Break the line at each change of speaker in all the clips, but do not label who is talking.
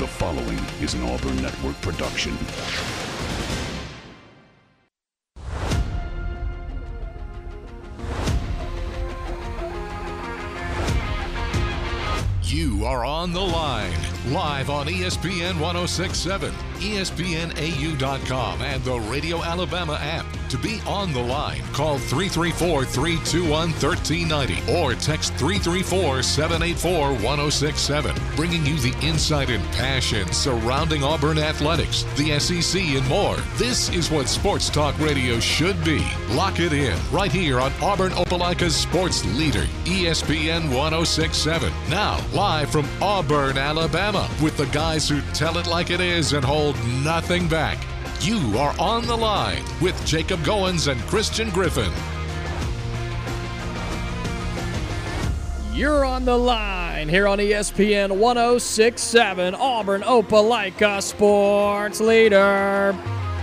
The following is an Auburn Network production.
You are on the line, live on ESPN 1067, ESPNAU.com, and the Radio Alabama app. To be on the line, call 334-321-1390 or text 334-784-1067, bringing you the insight and passion surrounding Auburn athletics, the SEC, and more. This is what Sports Talk Radio should be. Lock it in right here on Auburn Opelika's sports leader, ESPN 1067. Now, live from Auburn, Alabama, with the guys who tell it like it is and hold nothing back. You are on the line with Jacob Goins and Christian Griffin.
You're on the line here on ESPN 1067, Auburn Opelika sports leader.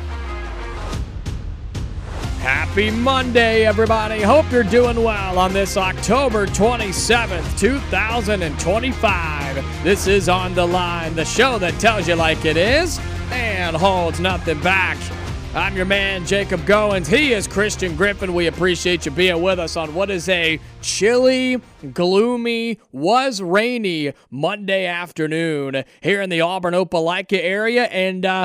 Happy Monday, everybody. Hope you're doing well on this October 27th, 2025. This is On the Line, the show that tells you like it is and holds nothing back. I'm your man, Jacob Goins. He is Christian Griffin. We appreciate you being with us on what is a chilly, gloomy, was rainy Monday afternoon here in the Auburn Opelika area. And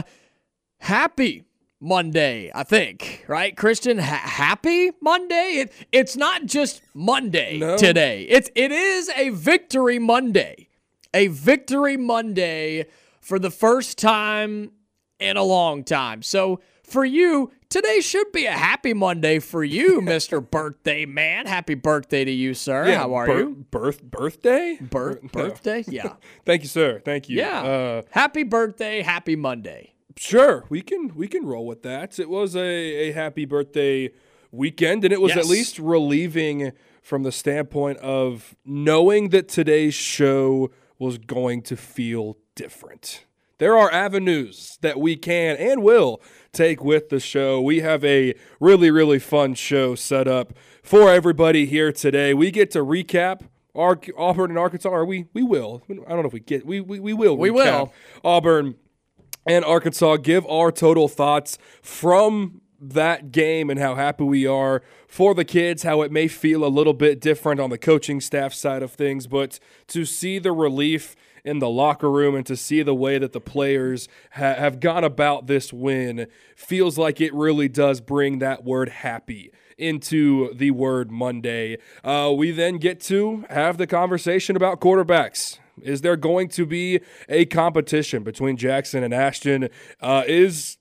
happy Monday, I think, right, Christian? Happy Monday? It's not just Monday today. It is a victory Monday. A victory Monday for the first time in a long time. So for you, today should be a happy Monday for you, Mr. Birthday Man. Happy birthday to you, sir.
Yeah,
how are you?
Birthday?
Birthday? Yeah.
Thank you, sir. Thank you.
Yeah. Happy birthday, happy Monday.
Sure, we can roll with that. It was a happy birthday weekend, and it was at least relieving from the standpoint of knowing that today's show was going to feel different. There are avenues that we can and will take with the show. We have a really, really fun show set up for everybody here today. We get to recap Auburn and Arkansas, or we will. I don't know if we get. We will.
We will.
Auburn and Arkansas, give our total thoughts from that game and how happy we are for the kids, how it may feel a little bit different on the coaching staff side of things, but to see the relief in the locker room and to see the way that the players have gone about this win feels like it really does bring that word happy into the word Monday. We then get to have the conversation about quarterbacks. Is there going to be a competition between Jackson and Ashton? Is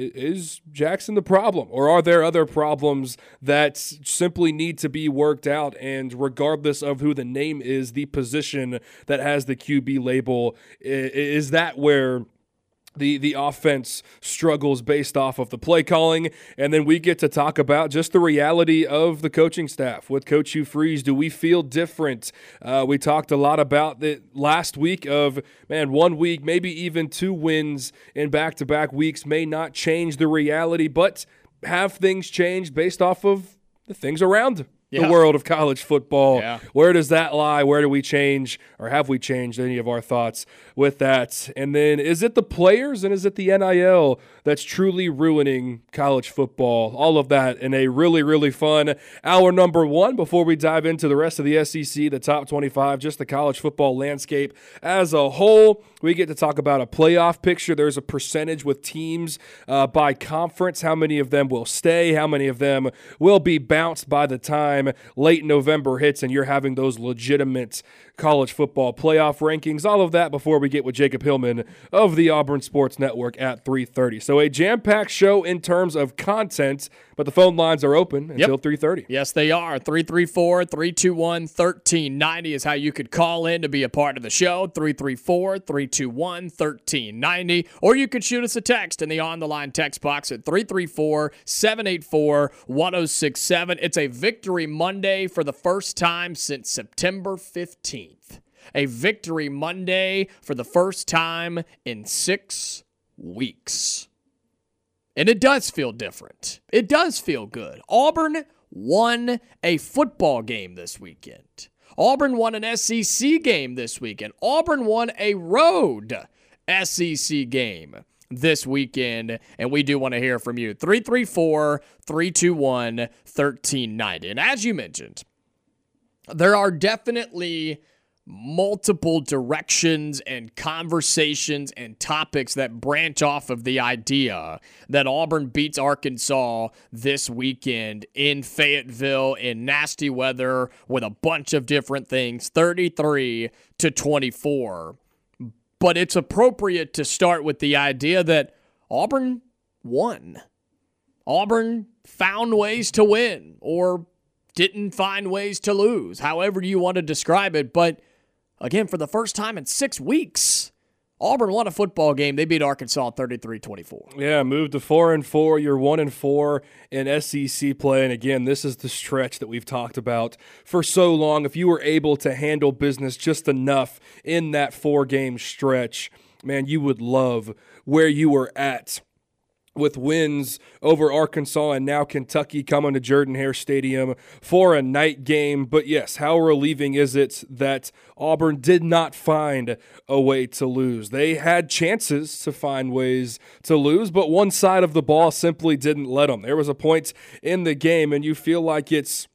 Jackson the problem, or are there other problems that simply need to be worked out? And regardless of who the name is, the position that has the QB label, is that where the offense struggles based off of the play calling? And then we get to talk about just the reality of the coaching staff. With Coach Hugh Freeze, do we feel different? We talked a lot about the last week of, 1 week, maybe even 2 wins in back-to-back weeks may not change the reality, but have things changed based off of the things around the world of college football?
Yeah.
Where does that lie? Where do we change, or have we changed any of our thoughts with that? And then is it the players and is it the NIL that's truly ruining college football? All of that in a really, really fun hour number 1 before we dive into the rest of the SEC, the top 25, just the college football landscape as a whole. We get to talk about a playoff picture. There's a percentage with teams by conference, how many of them will stay, how many of them will be bounced by the time late November hits and you're having those legitimate college football playoff rankings. All of that before we get with Jacob Hillman of the Auburn Sports Network at 3:30. So a jam-packed show in terms of content, but the phone lines are open until 3:30.
Yes, they are. 334-321-1390 is how you could call in to be a part of the show. 334-321-1390. Or you could shoot us a text in the On the Line text box at 334-784-1067. It's a victory Monday for the first time since September 15th. A victory Monday for the first time in 6 weeks. And it does feel different. It does feel good. Auburn won a football game this weekend. Auburn won an SEC game this weekend. Auburn won a road SEC game this weekend, and we do want to hear from you. 334-321-1390. And as you mentioned, there are definitely multiple directions and conversations and topics that branch off of the idea that Auburn beats Arkansas this weekend in Fayetteville in nasty weather with a bunch of different things, 33-24. But it's appropriate to start with the idea that Auburn won. Auburn found ways to win or didn't find ways to lose, however you want to describe it. But again, for the first time in 6 weeks, Auburn won a football game. They beat Arkansas 33-24.
Yeah, moved to 4-4. You're 1-4 in SEC play. And again, this is the stretch that we've talked about for so long. If you were able to handle business just enough in that 4-game stretch, man, you would love where you were at with wins over Arkansas and now Kentucky coming to Jordan-Hare Stadium for a night game. But yes, how relieving is it that Auburn did not find a way to lose? They had chances to find ways to lose, but one side of the ball simply didn't let them. There was a point in the game, and you feel like it's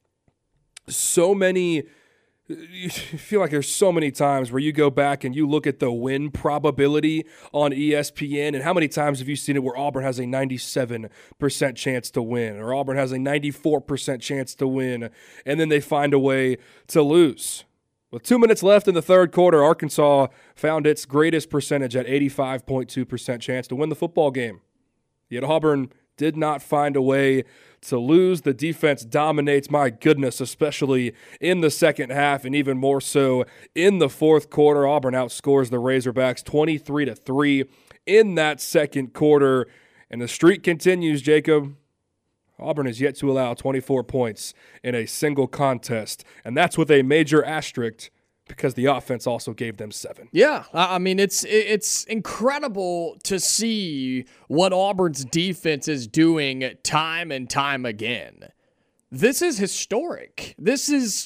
so many... You feel like there's so many times where you go back and you look at the win probability on ESPN, and how many times have you seen it where Auburn has a 97% chance to win, or Auburn has a 94% chance to win, and then they find a way to lose? With 2 minutes left in the third quarter, Arkansas found its greatest percentage at 85.2% chance to win the football game. Yet Auburn did not find a way to lose. The defense dominates, my goodness, especially in the second half and even more so in the fourth quarter. Auburn outscores the Razorbacks 23-3 in that second quarter, and the streak continues, Jacob. Auburn is yet to allow 24 points in a single contest, and that's with a major asterisk because the offense also gave them 7.
Yeah, I mean, it's incredible to see what Auburn's defense is doing time and time again. This is historic. This is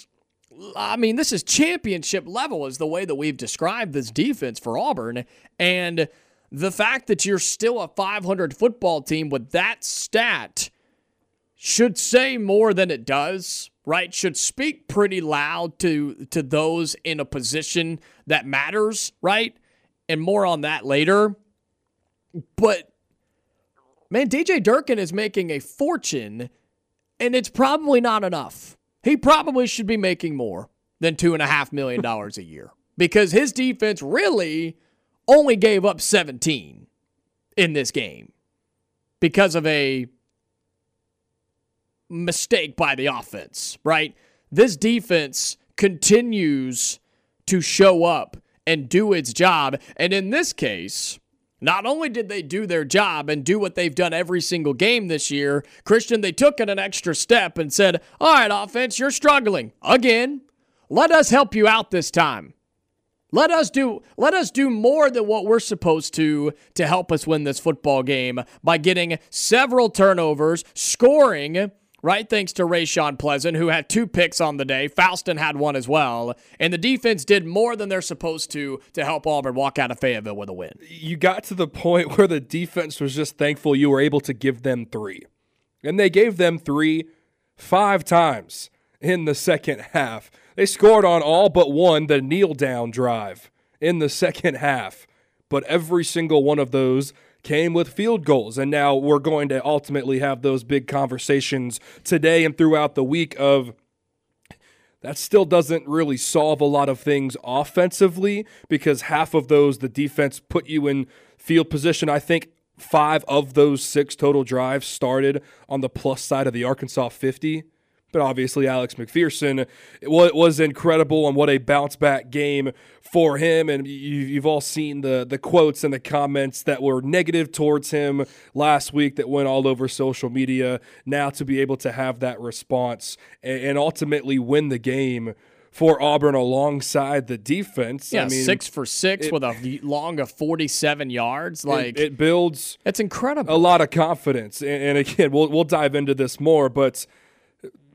championship level is the way that we've described this defense for Auburn. And the fact that you're still a 500 football team with that stat should say more than it does, right? Should speak pretty loud to those in a position that matters, right? And more on that later. But, man, DJ Durkin is making a fortune, and it's probably not enough. He probably should be making more than $2.5 million a year because his defense really only gave up 17 in this game because of a mistake by the offense, right? This defense continues to show up and do its job. And in this case, not only did they do their job and do what they've done every single game this year, Christian, they took it an extra step and said, all right, offense, you're struggling again. Let us help you out this time. Let us do more than what we're supposed to help us win this football game by getting several turnovers, scoring, right, thanks to Rayshon Pleasant, who had 2 picks on the day. Faustin had 1 as well. And the defense did more than they're supposed to help Auburn walk out of Fayetteville with a win.
You got to the point where the defense was just thankful you were able to give them 3. And they gave them 3 5 times in the second half. They scored on all but one, the kneel-down drive in the second half. But every single one of those came with field goals, and now we're going to ultimately have those big conversations today and throughout the week of that still doesn't really solve a lot of things offensively because half of those the defense put you in field position. I think 5 of those 6 total drives started on the plus side of the Arkansas 50. But obviously, Alex McPherson, it was incredible, and what a bounce-back game for him. And you've all seen the quotes and the comments that were negative towards him last week that went all over social media. Now to be able to have that response and ultimately win the game for Auburn alongside the defense.
Yeah, I mean, 6 for 6 with a long of 47 yards.
It builds.
It's incredible.
A lot of confidence. And again, we'll dive into this more, but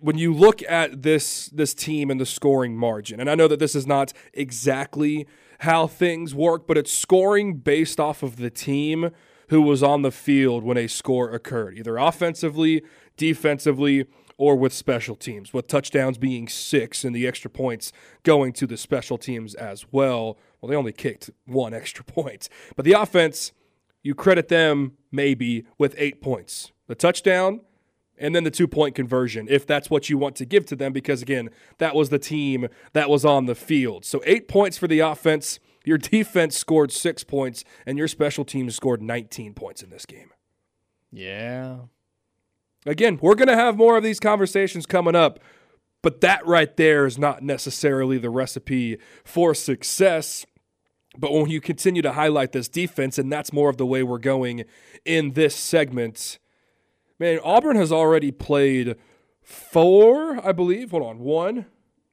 when you look at this team and the scoring margin, and I know that this is not exactly how things work, but it's scoring based off of the team who was on the field when a score occurred, either offensively, defensively, or with special teams, with touchdowns being 6 and the extra points going to the special teams as well. Well, they only kicked 1 extra point. But the offense, you credit them maybe with 8 points. The touchdown and then the 2-point conversion, if that's what you want to give to them, because, again, that was the team that was on the field. So 8 points for the offense. Your defense scored 6 points, and your special teams scored 19 points in this game.
Yeah.
Again, we're going to have more of these conversations coming up, but that right there is not necessarily the recipe for success. But when you continue to highlight this defense, and that's more of the way we're going in this segment, man, Auburn has already played 4, I believe. Hold on. 1,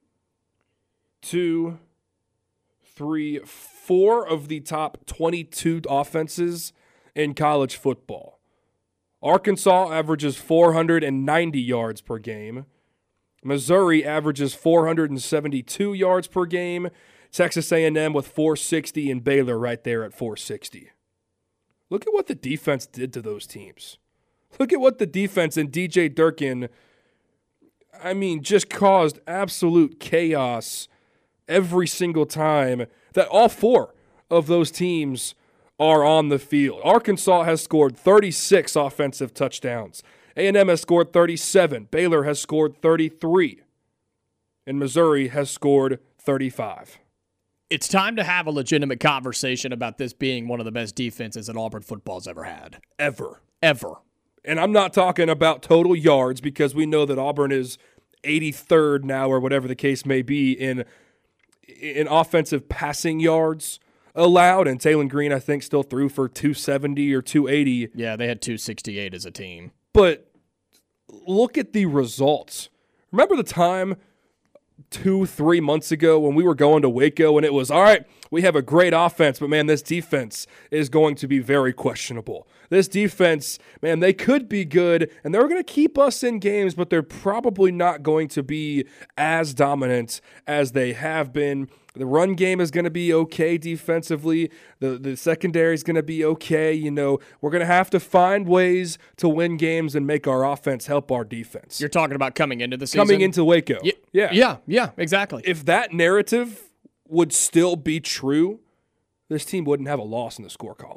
2, 3, 4 of the top 22 offenses in college football. Arkansas averages 490 yards per game. Missouri averages 472 yards per game. Texas A&M with 460 and Baylor right there at 460. Look at what the defense did to those teams. Look at what the defense and DJ Durkin, just caused absolute chaos every single time that all 4 of those teams are on the field. Arkansas has scored 36 offensive touchdowns. A&M has scored 37. Baylor has scored 33. And Missouri has scored 35.
It's time to have a legitimate conversation about this being one of the best defenses that Auburn football's ever had.
Ever.
And
I'm not talking about total yards, because we know that Auburn is 83rd now, or whatever the case may be, in offensive passing yards allowed, and Taylon Green, I think, still threw for 270 or 280.
Yeah, they had 268 as a team.
But look at the results. Remember the time 2-3 months ago when we were going to Waco and it was, all right, we have a great offense, but, man, this defense is going to be very questionable. This defense, man, they could be good, and they're going to keep us in games, but they're probably not going to be as dominant as they have been. The run game is going to be okay defensively. The secondary is going to be okay. We're going to have to find ways to win games and make our offense help our defense.
You're talking about coming into the season?
Coming into Waco.
Yeah, exactly.
If that narrative would still be true, this team wouldn't have a loss in the score column.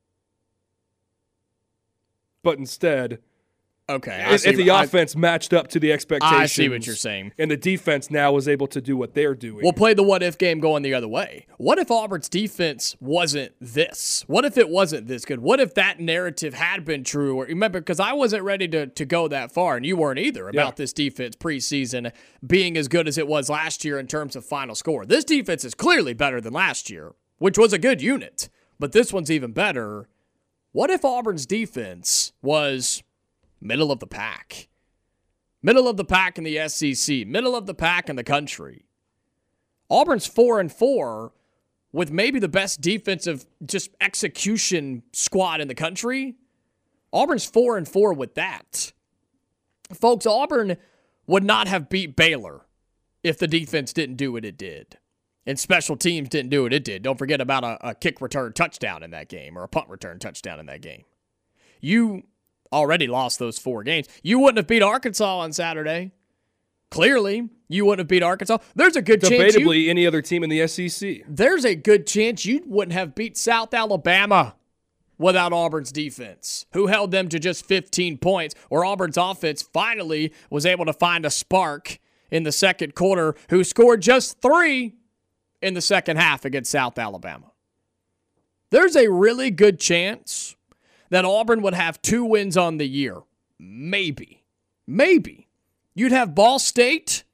But instead, if the offense matched up to the expectations,
I see what you're saying,
and the defense now was able to do what they're doing.
We'll play the what-if game going the other way. What if Auburn's defense wasn't this? What if it wasn't this good? What if that narrative had been true? Or, remember, because I wasn't ready to go that far, and you weren't either, about this defense preseason being as good as it was last year in terms of final score. This defense is clearly better than last year, which was a good unit, but this one's even better. What if Auburn's defense was middle of the pack? Middle of the pack in the SEC. Middle of the pack in the country. Auburn's 4-4 with maybe the best defensive just execution squad in the country. Auburn's 4-4 with that. Folks, Auburn would not have beat Baylor if the defense didn't do what it did. And special teams didn't do what it did. Don't forget about a kick return touchdown in that game, or a punt return touchdown in that game. You already lost those 4 games. You wouldn't have beat Arkansas on Saturday. Clearly, you wouldn't have beat Arkansas. There's a good chance
debatably any other team in the SEC.
There's a good chance you wouldn't have beat South Alabama without Auburn's defense, who held them to just 15 points, or Auburn's offense finally was able to find a spark in the second quarter, who scored just 3 in the second half against South Alabama. There's a really good chance that Auburn would have 2 wins on the year. Maybe. You'd have Ball State,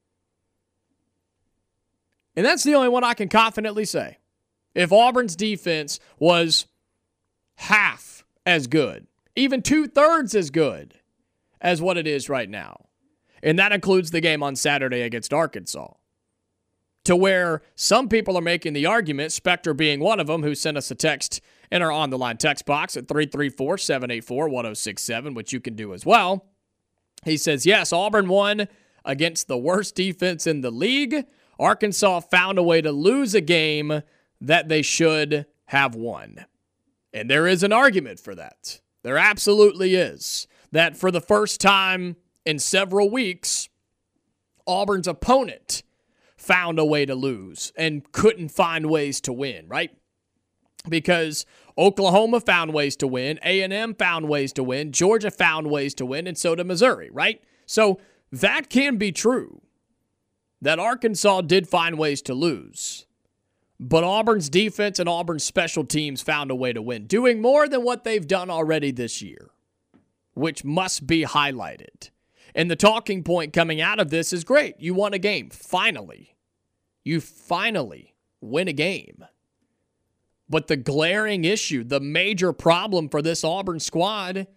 and that's the only one I can confidently say. If Auburn's defense was half as good, even 2/3 as good as what it is right now, and that includes the game on Saturday against Arkansas, to where some people are making the argument, Spectre being one of them, who sent us a text in our on-the-line text box at 334-784-1067, which you can do as well. He says, yes, Auburn won against the worst defense in the league. Arkansas found a way to lose a game that they should have won. And there is an argument for that. There absolutely is. That for the first time in several weeks, Auburn's opponent found a way to lose and couldn't find ways to win, right? Because Oklahoma found ways to win, A&M found ways to win, Georgia found ways to win, and so did Missouri, right? So that can be true, that Arkansas did find ways to lose. But Auburn's defense and Auburn's special teams found a way to win, doing more than what they've done already this year, which must be highlighted. And the talking point coming out of this is great. You won a game, finally. You finally win a game. But the glaring issue, the major problem for this Auburn squad,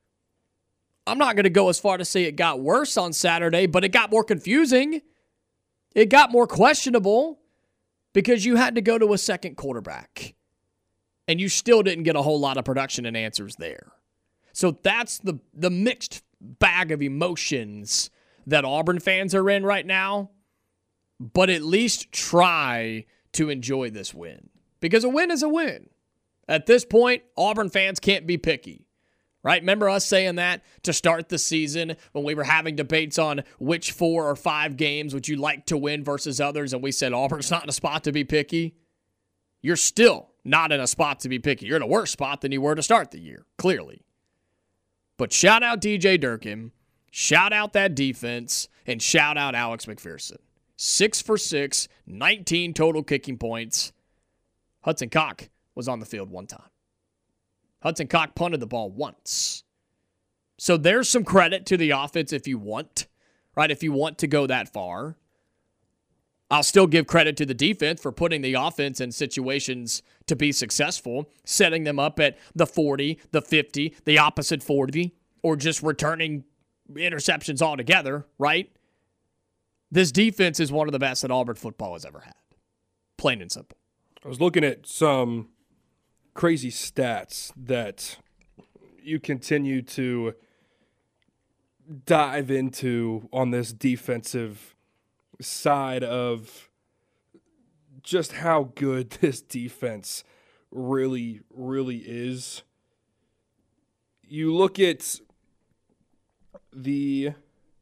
I'm not going to go as far to say it got worse on Saturday, but it got more confusing. It got more questionable because you had to go to a second quarterback. And you still didn't get a whole lot of production and answers there. So that's the mixed bag of emotions that Auburn fans are in right now. But at least try to enjoy this win. Because a win is a win. At this point, Auburn fans can't be picky. Right? Remember us saying that to start the season when we were having debates on which 4 or 5 games would you like to win versus others, and we said Auburn's not in a spot to be picky? You're still not in a spot to be picky. You're in a worse spot than you were to start the year, clearly. But shout out DJ Durkin, shout out that defense, and shout out Alex McPherson. 6 for 6, 19 total kicking points. Hudson Cock was on the field one time. Hudson Cock punted the ball once. So there's some credit to the offense if you want, right? If you want to go that far. I'll still give credit to the defense for putting the offense in situations to be successful, setting them up at the 40, the 50, the opposite 40, or just returning interceptions altogether, right? This defense is one of the best that Auburn football has ever had. Plain and simple.
I was looking at some crazy stats that you continue to dive into on this defensive side of just how good this defense really, really is. You look at you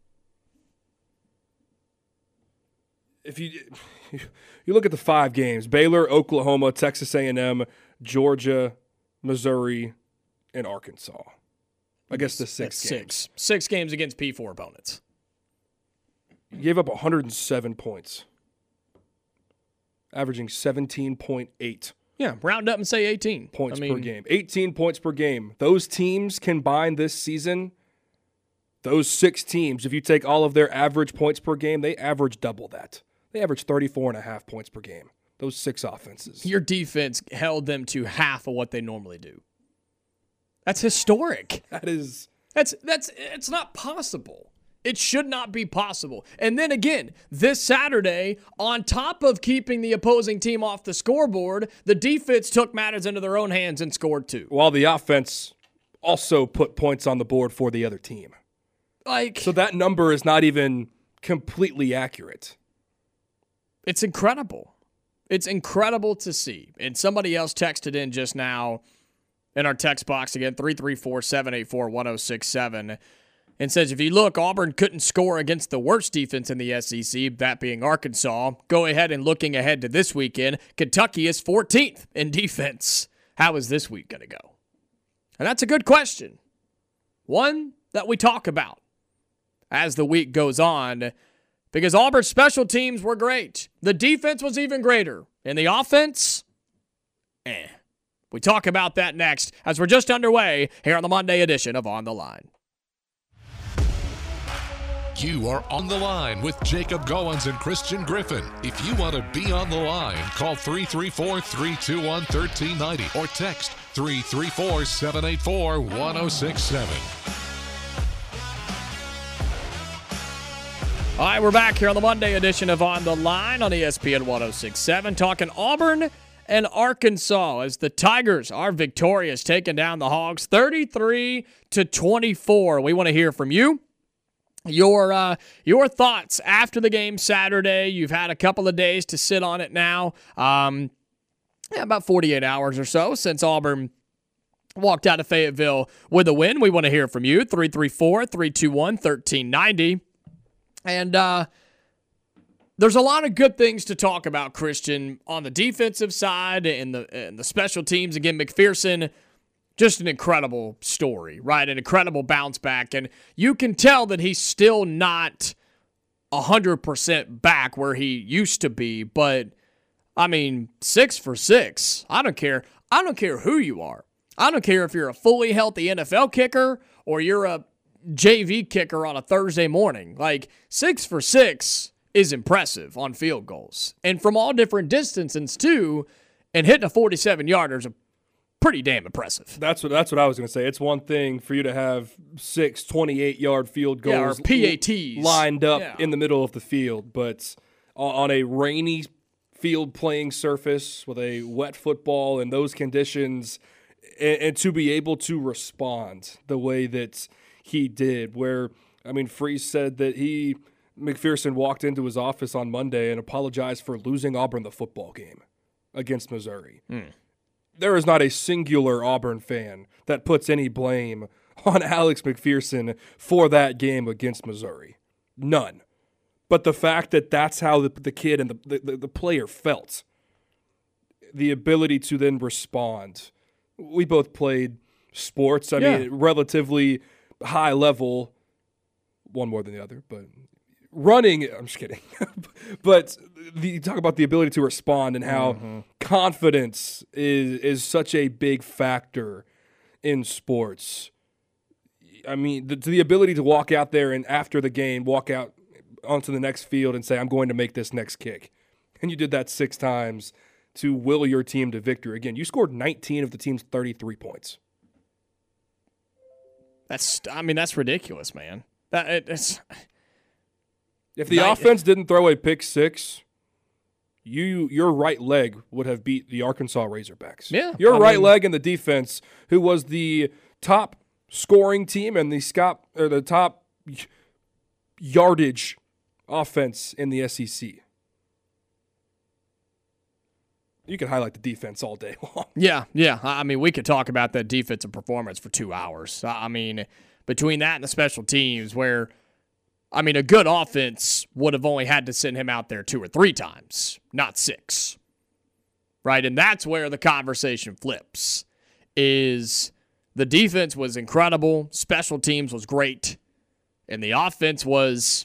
look at the 5 games: Baylor, Oklahoma, Texas A&M, Georgia, Missouri, and Arkansas. I guess the 6 games.
6 games against P4 opponents.
You gave up 107 points, averaging 17.8.
Yeah, round up and say 18
points per game. 18 points per game. Those teams combined this season, those 6 teams, if you take all of their average points per game, they average double that. They average 34.5 points per game. Those 6 offenses.
Your defense held them to half of what they normally do. That's historic.
That's
it's not possible. It should not be possible. And then again, this Saturday, on top of keeping the opposing team off the scoreboard, the defense took matters into their own hands and scored 2.
While the offense also put points on the board for the other team. So that number is not even completely accurate.
It's incredible. It's incredible to see. And somebody else texted in just now in our text box again, 334-784-1067, and says, if you look, Auburn couldn't score against the worst defense in the SEC, that being Arkansas. Go ahead and looking ahead to this weekend, Kentucky is 14th in defense. How is this week going to go? And that's a good question. One that we talk about as the week goes on, because Auburn's special teams were great. The defense was even greater. And the offense, We talk about that next as we're just underway here on the Monday edition of On the Line.
You are on the line with Jacob Goins and Christian Griffin. If you want to be on the line, call 334-321-1390 or text 334-784-1067.
All right, we're back here on the Monday edition of On the Line on ESPN 1067, talking Auburn and Arkansas as the Tigers are victorious, taking down the Hogs 33-24. We want to hear from you. your thoughts after the game Saturday. You've had a couple of days to sit on it now. About 48 hours or so since Auburn walked out of Fayetteville with a win. We want to hear from you. 334-321-1390. And there's a lot of good things to talk about, Christian, on the defensive side and the special teams. Again, McPherson, just an incredible story, right? An incredible bounce back. And you can tell that he's still not 100% back where he used to be. But, I mean, 6 for 6. I don't care. I don't care who you are. I don't care if you're a fully healthy NFL kicker or you're a JV kicker on a Thursday morning. Like, 6 for 6 is impressive on field goals. And from all different distances, too, and hitting a 47-yarder is pretty damn impressive.
That's what I was going to say. It's one thing for you to have 6 28-yard field goals
or PATs
lined up in the middle of the field, but on a rainy field playing surface with a wet football in those conditions, and to be able to respond the way that he did, where, I mean, Freeze said that McPherson walked into his office on Monday and apologized for losing Auburn the football game against Missouri. There is not a singular Auburn fan that puts any blame on Alex McPherson for that game against Missouri. None. But the fact that that's how the kid and the player felt, the ability to then respond. We both played sports. I mean, relatively high level, one more than the other, but running, I'm just kidding. But you talk about the ability to respond and how confidence is such a big factor in sports. I mean, the ability to walk out there and after the game, walk out onto the next field and say, I'm going to make this next kick. And you did that 6 times to will your team to victory. Again, you scored 19 of the team's 33 points.
That's ridiculous, man. If
the offense didn't throw a pick 6, your right leg would have beat the Arkansas Razorbacks.
Yeah,
your right leg in the defense, who was the top scoring team and the top yardage offense in the SEC. You can highlight the defense all day long.
Yeah. I mean, we could talk about that defensive performance for 2 hours. I mean, between that and the special teams where, I mean, a good offense would have only had to send him out there 2 or 3 times, not 6. Right? And that's where the conversation flips, is the defense was incredible, special teams was great, and the offense was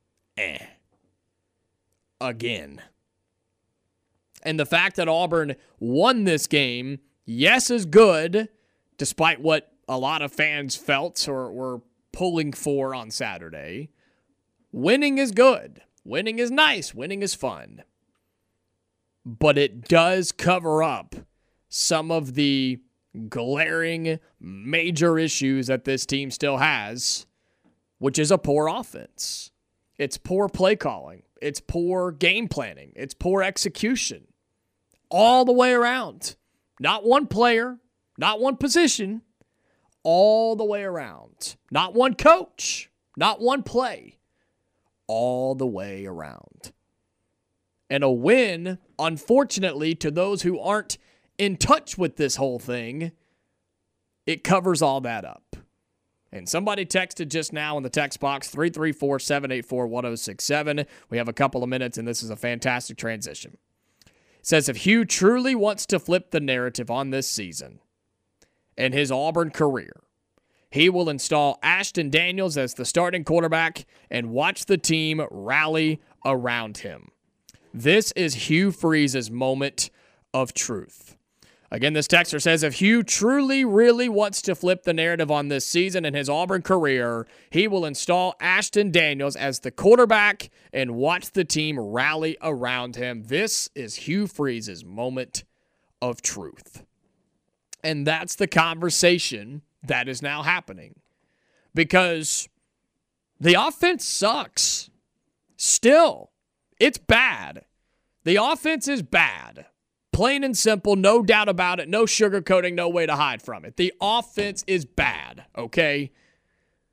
again. And the fact that Auburn won this game, yes, is good, despite what a lot of fans felt or were pulling for on Saturday. Winning is good. Winning is nice. Winning is fun. But it does cover up some of the glaring major issues that this team still has, which is a poor offense. It's poor play calling. It's poor game planning. It's poor execution. All the way around. Not one player, not one position, all the way around. Not one coach, not one play, all the way around. And a win, unfortunately, to those who aren't in touch with this whole thing, it covers all that up. And somebody texted just now in the text box, 334-784-1067. We have a couple of minutes, and this is a fantastic transition. It says, if Hugh truly wants to flip the narrative on this season and his Auburn career, he will install Ashton Daniels as the starting quarterback and watch the team rally around him. This is Hugh Freeze's moment of truth. Again, this texter says, if Hugh truly, really wants to flip the narrative on this season and his Auburn career, he will install Ashton Daniels as the quarterback and watch the team rally around him. This is Hugh Freeze's moment of truth. And that's the conversation that is now happening. Because the offense sucks. Still, it's bad. The offense is bad. Plain and simple, no doubt about it, no sugarcoating, no way to hide from it. The offense is bad, okay?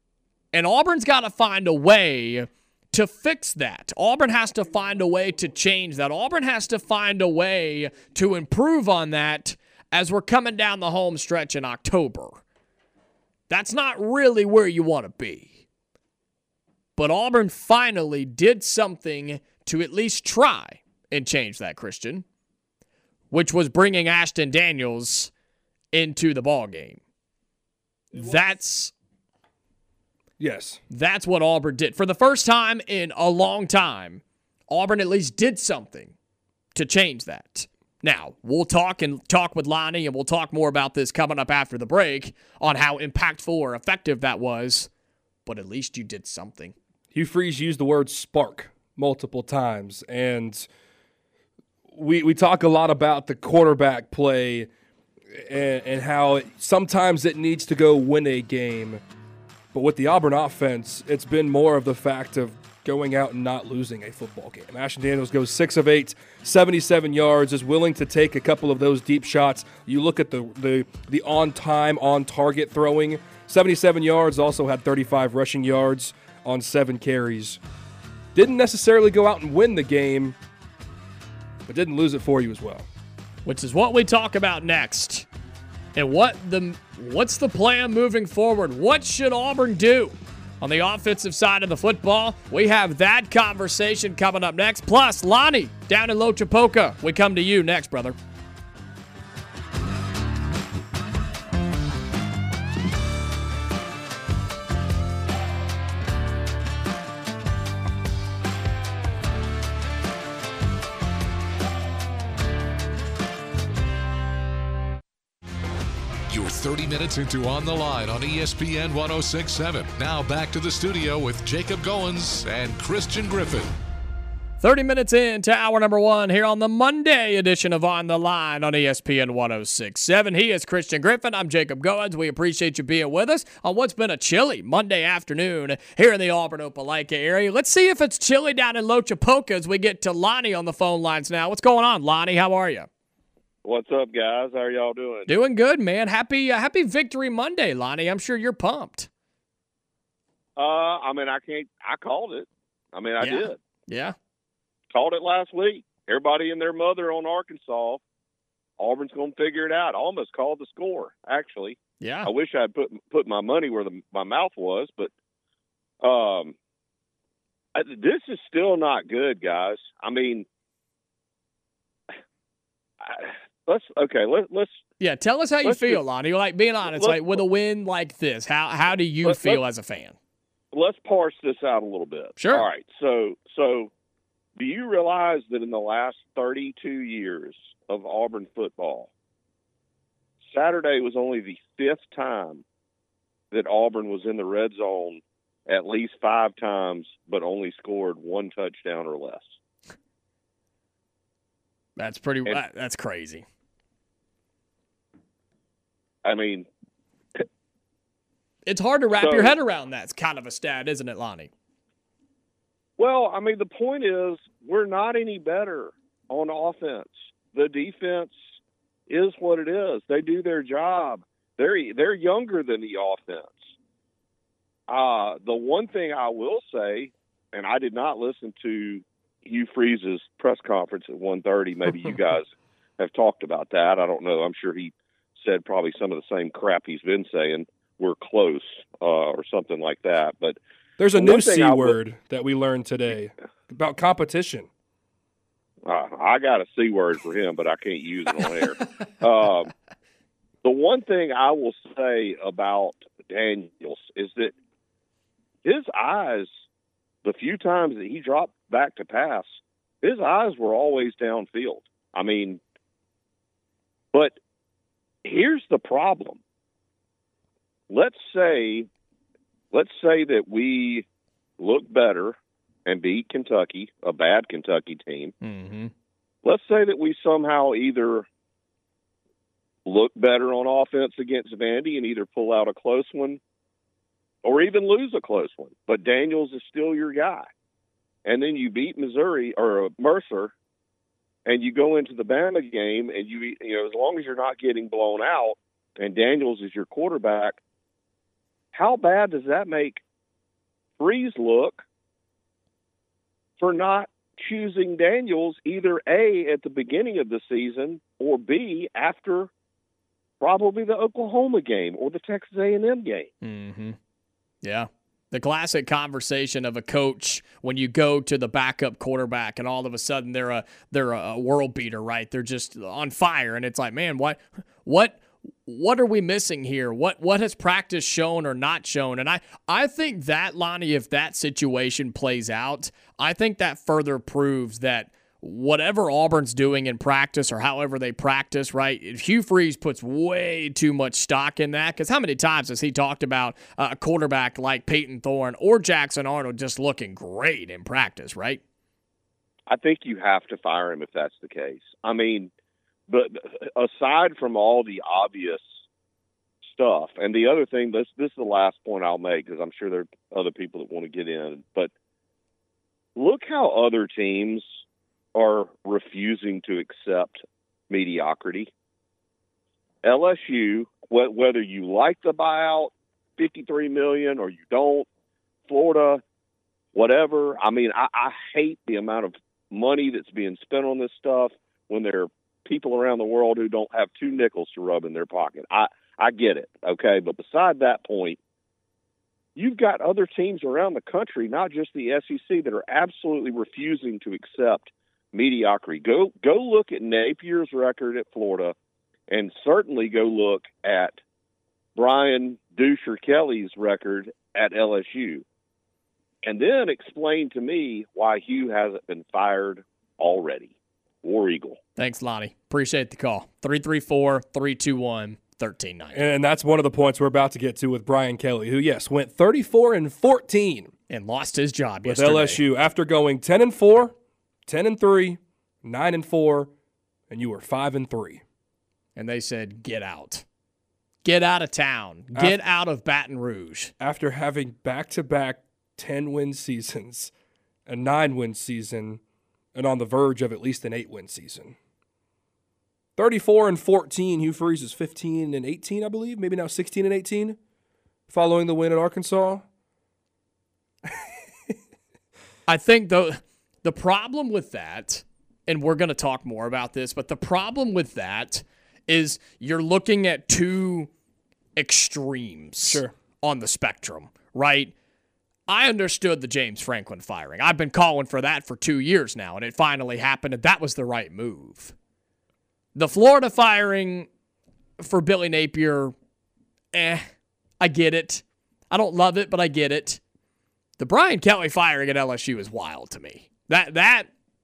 And Auburn's got to find a way to fix that. Auburn has to find a way to change that. Auburn has to find a way to improve on that as we're coming down the home stretch in October. That's not really where you want to be. But Auburn finally did something to at least try and change that, Christian, which was bringing Ashton Daniels into the ballgame. That's what Auburn did. For the first time in a long time, Auburn at least did something to change that. Now, we'll talk with Lonnie, and we'll talk more about this coming up after the break on how impactful or effective that was, but at least you did something.
Hugh Freeze used the word spark multiple times, and we talk a lot about the quarterback play and how sometimes it needs to go win a game. But with the Auburn offense, it's been more of the fact of going out and not losing a football game. Ashton Daniels goes 6 of 8, 77 yards, is willing to take a couple of those deep shots. You look at the on-time, on-target throwing. 77 yards, also had 35 rushing yards on 7 carries. Didn't necessarily go out and win the game, but didn't lose it for you as well.
Which is what we talk about next. And what's the plan moving forward? What should Auburn do on the offensive side of the football? We have that conversation coming up next. Plus, Lonnie down in Lochapoka. We come to you next, brother.
You're 30 minutes into On the Line on ESPN 106.7. Now back to the studio with Jacob Goins and Christian Griffin.
30 minutes into hour number 1 here on the Monday edition of On the Line on ESPN 106.7. He is Christian Griffin. I'm Jacob Goins. We appreciate you being with us on what's been a chilly Monday afternoon here in the Auburn-Opelika area. Let's see if it's chilly down in Lochapoka as we get to Lonnie on the phone lines now. What's going on, Lonnie? How are you?
What's up, guys? How are y'all doing?
Doing good, man. Happy Victory Monday, Lonnie. I'm sure you're pumped.
I called it. I did.
Yeah.
Called it last week. Everybody and their mother on Arkansas. Auburn's going to figure it out. I almost called the score, actually.
Yeah.
I wish I had put my money where my mouth was, but this is still not good, guys. Let's
tell us how you feel, Lonnie. Like, being honest, like with a win like this, how do you feel as a fan?
Let's parse this out a little bit.
Sure.
All right. So do you realize that in the last 32 years of Auburn football, Saturday was only the 5th time that Auburn was in the red zone at least 5 times, but only scored 1 touchdown or less?
That's crazy. It's hard to wrap your head around that. It's kind of a stat, isn't it, Lonnie?
Well, the point is we're not any better on offense. The defense is what it is. They do their job. They're younger than the offense. The one thing I will say, and I did not listen to Hugh Freeze's press conference at 1:30. Maybe you guys have talked about that. I don't know. I'm sure he said probably some of the same crap he's been saying. We're close or something like that. But
there's a new C word that we learned today about competition.
I got a C word for him, but I can't use it on air. The one thing I will say about Daniels is that his eyes, the few times that he dropped back to pass, his eyes were always downfield. But here's the problem. Let's say that we look better and beat Kentucky, a bad Kentucky team.
Mm-hmm.
Let's say that we somehow either look better on offense against Vandy and either pull out a close one or even lose a close one. But Daniels is still your guy. And then you beat Missouri or Mercer, and you go into the Bama game, and you as long as you're not getting blown out, and Daniels is your quarterback, how bad does that make Freeze look for not choosing Daniels either A, at the beginning of the season, or B, after probably the Oklahoma game or the Texas A&M game?
Mm-hmm. Yeah. The classic conversation of a coach when you go to the backup quarterback and all of a sudden they're a world beater, right? They're just on fire, and it's like, man, what are we missing here? What has practice shown or not shown? And I think that, Lonnie, if that situation plays out, I think that further proves that whatever Auburn's doing in practice or however they practice, right, Hugh Freeze puts way too much stock in that, because how many times has he talked about a quarterback like Peyton Thorne or Jackson Arnold just looking great in practice, right?
I think you have to fire him if that's the case. I mean, but aside from all the obvious stuff, and the other thing, this is the last point I'll make, because I'm sure there are other people that want to get in, but look how other teams are refusing to accept mediocrity. LSU, whether you like the buyout, $53 million, or you don't, Florida, whatever. I mean, I hate the amount of money that's being spent on this stuff when there are people around the world who don't have two nickels to rub in their pocket. I get it, okay? But beside that point, you've got other teams around the country, not just the SEC, that are absolutely refusing to accept mediocrity. Go look at Napier's record at Florida, and certainly go look at Brian Dusher Kelly's record at LSU. And then explain to me why Hugh hasn't been fired already. War Eagle.
Thanks, Lonnie. Appreciate the call. 334-321-1390.
And that's one of the points we're about to get to with Brian Kelly, who, yes, went 34-14
and lost his job
with
yesterday.
LSU after going 10-4, 10-3, 9-4, and you were 5-3.
And they said, get out. Get out of town. Get out of Baton Rouge.
After having back-to-back 10-win seasons, a 9-win season, and on the verge of at least an 8-win season. 34-14, Hugh Freeze is 15-18, I believe, maybe now 16-18, following the win at Arkansas.
I think the problem with that, and we're going to talk more about this, but the problem with that is you're looking at two extremes on the spectrum, right? I understood the James Franklin firing. I've been calling for that for 2 years now, and it finally happened, and that was the right move. The Florida firing for Billy Napier, I get it. I don't love it, but I get it. The Brian Kelly firing at LSU is wild to me. That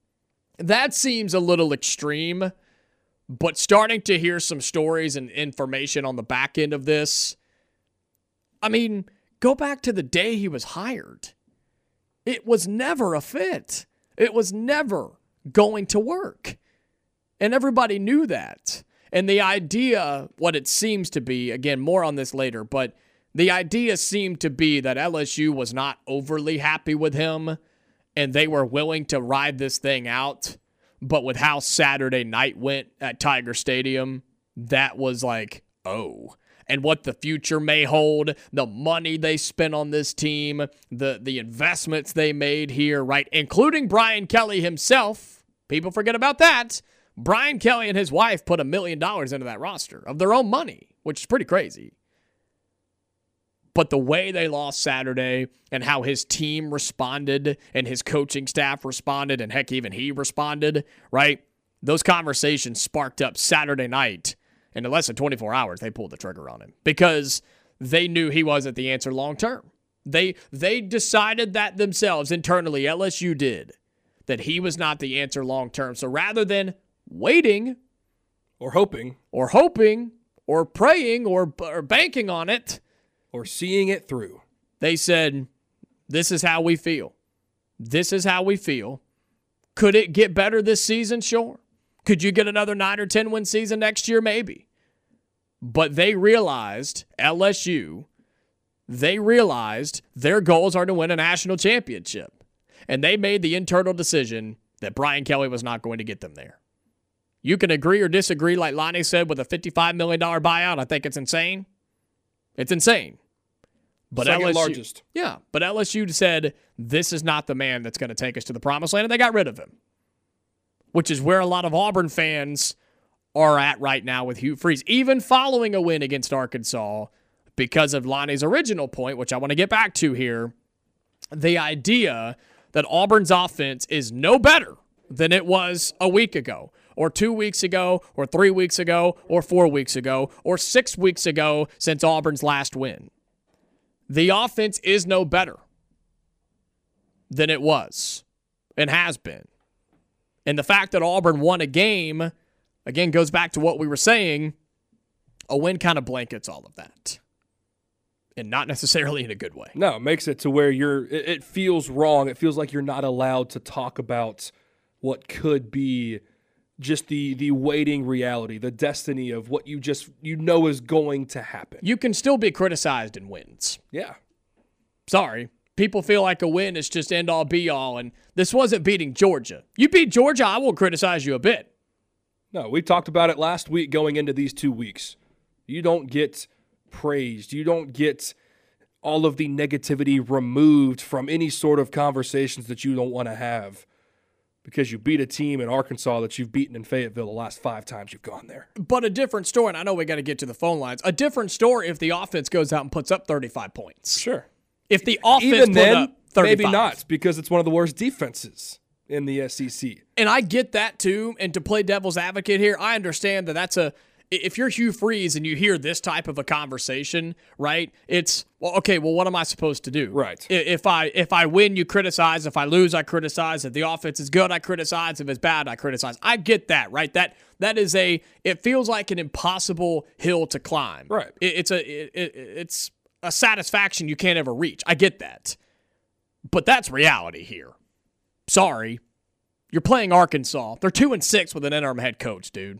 seems a little extreme, but starting to hear some stories and information on the back end of this, I mean, go back to the day he was hired. It was never a fit. It was never going to work. And everybody knew that. And the idea, what it seems to be, again, more on this later, but the idea seemed to be that LSU was not overly happy with him and they were willing to ride this thing out. But with how Saturday night went at Tiger Stadium, that was like, oh. And what the future may hold, the money they spent on this team, the investments they made here, right? Including Brian Kelly himself. People forget about that. Brian Kelly and his wife put $1 million into that roster of their own money, which is pretty crazy. But the way they lost Saturday and how his team responded and his coaching staff responded, and heck, even he responded, right? Those conversations sparked up Saturday night. And in less than 24 hours, they pulled the trigger on him because they knew he wasn't the answer long term. They decided that themselves internally, LSU did, that he was not the answer long term. So rather than waiting
or hoping
or praying or banking on it
or seeing it through,
they said, this is how we feel. This is how we feel. Could it get better this season? Sure. Could you get another 9 or 10 win season next year? Maybe. But they realized, LSU, their goals are to win a national championship. And they made the internal decision that Brian Kelly was not going to get them there. You can agree or disagree, like Lonnie said, with a $55 million buyout. I think it's insane. It's insane. But
Second
LSU,
largest.
Yeah, but LSU said, this is not the man that's going to take us to the promised land, and they got rid of him, which is where a lot of Auburn fans are at right now with Hugh Freeze, even following a win against Arkansas, because of Lonnie's original point, which I want to get back to here, the idea that Auburn's offense is no better than it was a week ago, or 2 weeks ago, or 3 weeks ago, or 4 weeks ago, or 6 weeks ago since Auburn's last win. The offense is no better than it was and has been. And the fact that Auburn won a game, again, goes back to what we were saying, a win kind of blankets all of that. And not necessarily in a good way.
No, it makes it to where it feels wrong. It feels like you're not allowed to talk about what could be just the waiting reality, the destiny of what you know is going to happen.
You can still be criticized in wins.
Yeah.
Sorry. People feel like a win is just end all be all, and this wasn't beating Georgia. You beat Georgia, I won't criticize you a bit.
No, we talked about it last week going into these 2 weeks. You don't get praised. You don't get all of the negativity removed from any sort of conversations that you don't want to have because you beat a team in Arkansas that you've beaten in Fayetteville the last 5 times you've gone there.
But a different story, and I know we got to get to the phone lines, a different story if the offense goes out and puts up 35 points.
Sure.
If the offense
Even
put
then,
up 35.
maybe not, because it's one of the worst defenses in the SEC.
And I get that too, and to play devil's advocate here, I understand that if you're Hugh Freeze and you hear this type of a conversation, right, it's, well, okay, well, what am I supposed to do?
Right.
If I win, you criticize. If I lose, I criticize. If the offense is good, I criticize. If it's bad, I criticize. I get that, right? That is it feels like an impossible hill to climb.
Right.
It's a satisfaction you can't ever reach. I get that. But that's reality here. Sorry. You're playing Arkansas. They're 2-6 with an interim head coach, dude.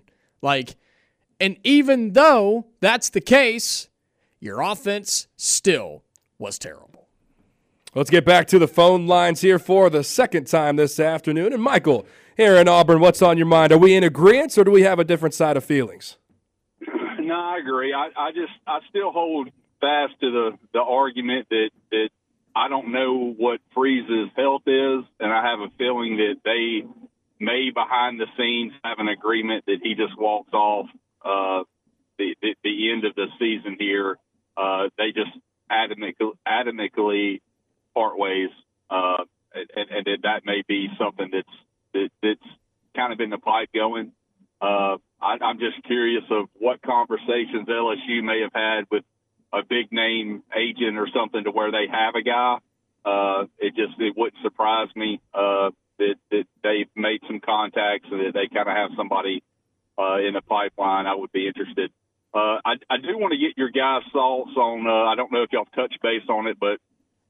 And even though that's the case, your offense still was terrible.
Let's get back to the phone lines here for the second time this afternoon. And Michael, here in Auburn, what's on your mind? Are we in agreement or do we have a different side of feelings?
No, I agree. I still hold fast to the argument that I don't know what Freeze's health is, and I have a feeling that they may behind the scenes have an agreement that he just walks off the end of the season here. They just adamantly part ways, and that may be something that's kind of in the pipe going. I'm just curious of what conversations LSU may have had with a big name agent or something to where they have a guy. It wouldn't surprise me that they've made some contacts and that they kind of have somebody in the pipeline. I would be interested. I do want to get your guys' thoughts on, I don't know if y'all touched base on it, but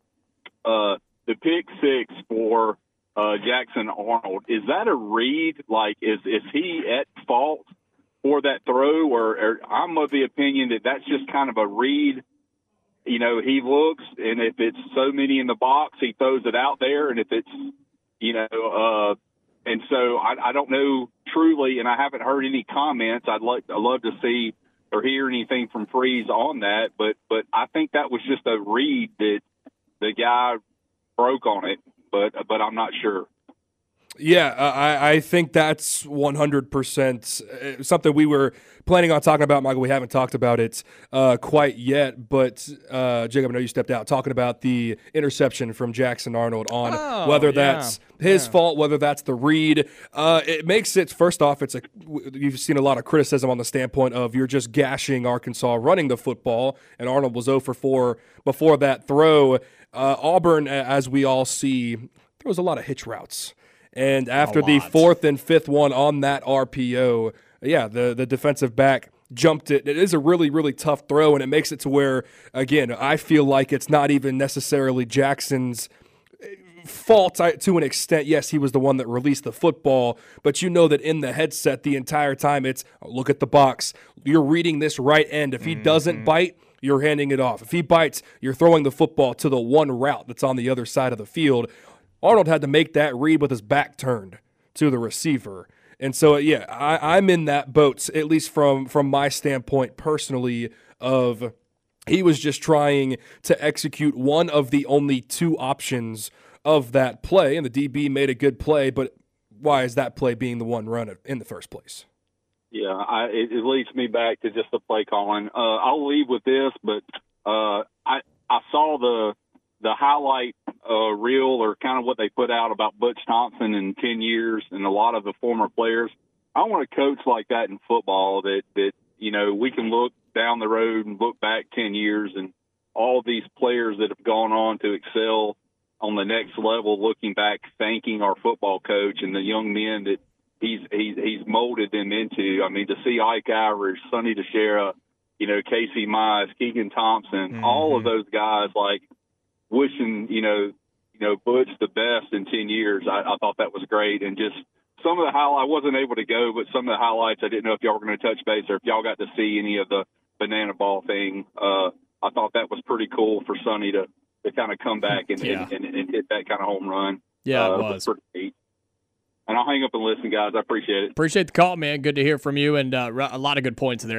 the pick six for Jackson Arnold, is that a read? Like, is he at fault for that throw? Or I'm of the opinion that that's just kind of a read. You know, he looks, and if it's so many in the box, he throws it out there. And if it's, and so I don't know truly, and I haven't heard any comments. I'd love to see or hear anything from Freeze on that. But I think that was just a read that the guy broke on it, but I'm not sure.
Yeah, I think that's 100% something we were planning on talking about, Michael. We haven't talked about it quite yet, but Jacob, I know you stepped out talking about the interception from Jackson Arnold on whether that's his fault, whether that's the read. It makes it, first off, you've seen a lot of criticism on the standpoint of you're just gashing Arkansas running the football, and Arnold was 0 for 4 before that throw. Auburn, as we all see, there was a lot of hitch routes. And after the 4th and 5th one on that RPO, the defensive back jumped it. It is a really, really tough throw, and it makes it to where, again, I feel like it's not even necessarily Jackson's fault to an extent. Yes, he was the one that released the football, but you know that in the headset the entire time it's, look at the box. You're reading this right end. If he doesn't bite, you're handing it off. If he bites, you're throwing the football to the one route that's on the other side of the field. Arnold had to make that read with his back turned to the receiver. And so, I'm in that boat, at least from my standpoint personally, of He was just trying to execute one of the only two options of that play, and the DB made a good play, but why is that play being the one run in the first place?
Yeah, it leads me back to just the play calling. I'll leave with this, but I saw the highlight reel, or kind of what they put out about Butch Thompson in 10 years and a lot of the former players. I want a coach like that in football that we can look down the road and look back 10 years and all these players that have gone on to excel on the next level, looking back, thanking our football coach and the young men that he's molded them into. I mean, to see Ike Irish, Sonny DeShera, Casey Mize, Keegan Thompson, all of those guys, like, wishing, Butch the best in 10 years. I thought that was great. And just some of the highlights, I wasn't able to go, but some of the highlights, I didn't know if y'all were going to touch base or if y'all got to see any of the banana ball thing. I thought that was pretty cool for Sonny to kind of come back and hit that kind of home run.
Yeah, it was.
Pretty neat. And I'll hang up and listen, guys. I appreciate it.
Appreciate the call, man. Good to hear from you, and a lot of good points there.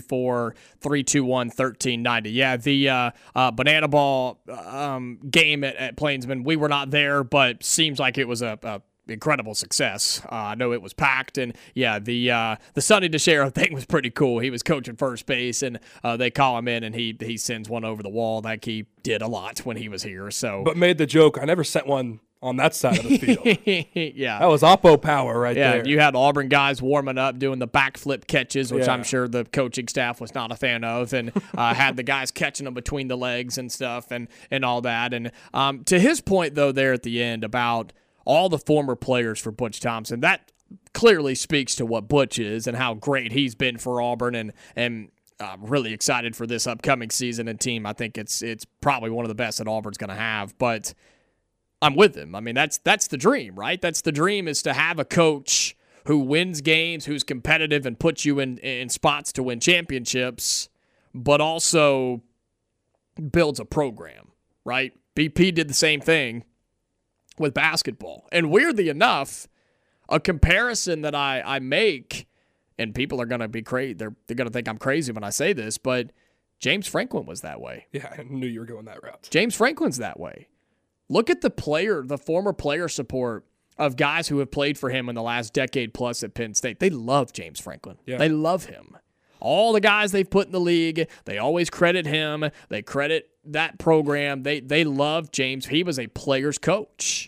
334-321-1390. Yeah, the banana ball game at Plainsman, we were not there, but seems like it was a incredible success. I know it was packed, and yeah, the Sonny DeShera thing was pretty cool. He was coaching first base, and they call him in, and he sends one over the wall. Like he did a lot when he was here. So,
but made the joke, I never sent one on that side of the field.
Yeah.
That was Oppo power right there.
Yeah, you had Auburn guys warming up, doing the backflip catches, which I'm sure the coaching staff was not a fan of, and had the guys catching them between the legs and stuff and all that. And to his point, though, there at the end about all the former players for Butch Thompson, that clearly speaks to what Butch is and how great he's been for Auburn, and I'm really excited for this upcoming season and team. I think it's probably one of the best that Auburn's going to have, but I'm with him. I mean, that's the dream, right? That's the dream, is to have a coach who wins games, who's competitive and puts you in spots to win championships, but also builds a program, right? BP did the same thing with basketball. And weirdly enough, a comparison that I make, and people are going to be crazy, they're going to think I'm crazy when I say this, but James Franklin was that way.
Yeah, I knew you were going that route.
James Franklin's that way. Look at the former player support of guys who have played for him in the last decade plus at Penn State. They love James Franklin. Yeah. They love him. All the guys they've put in the league, they always credit him. They credit that program. They love James. He was a player's coach.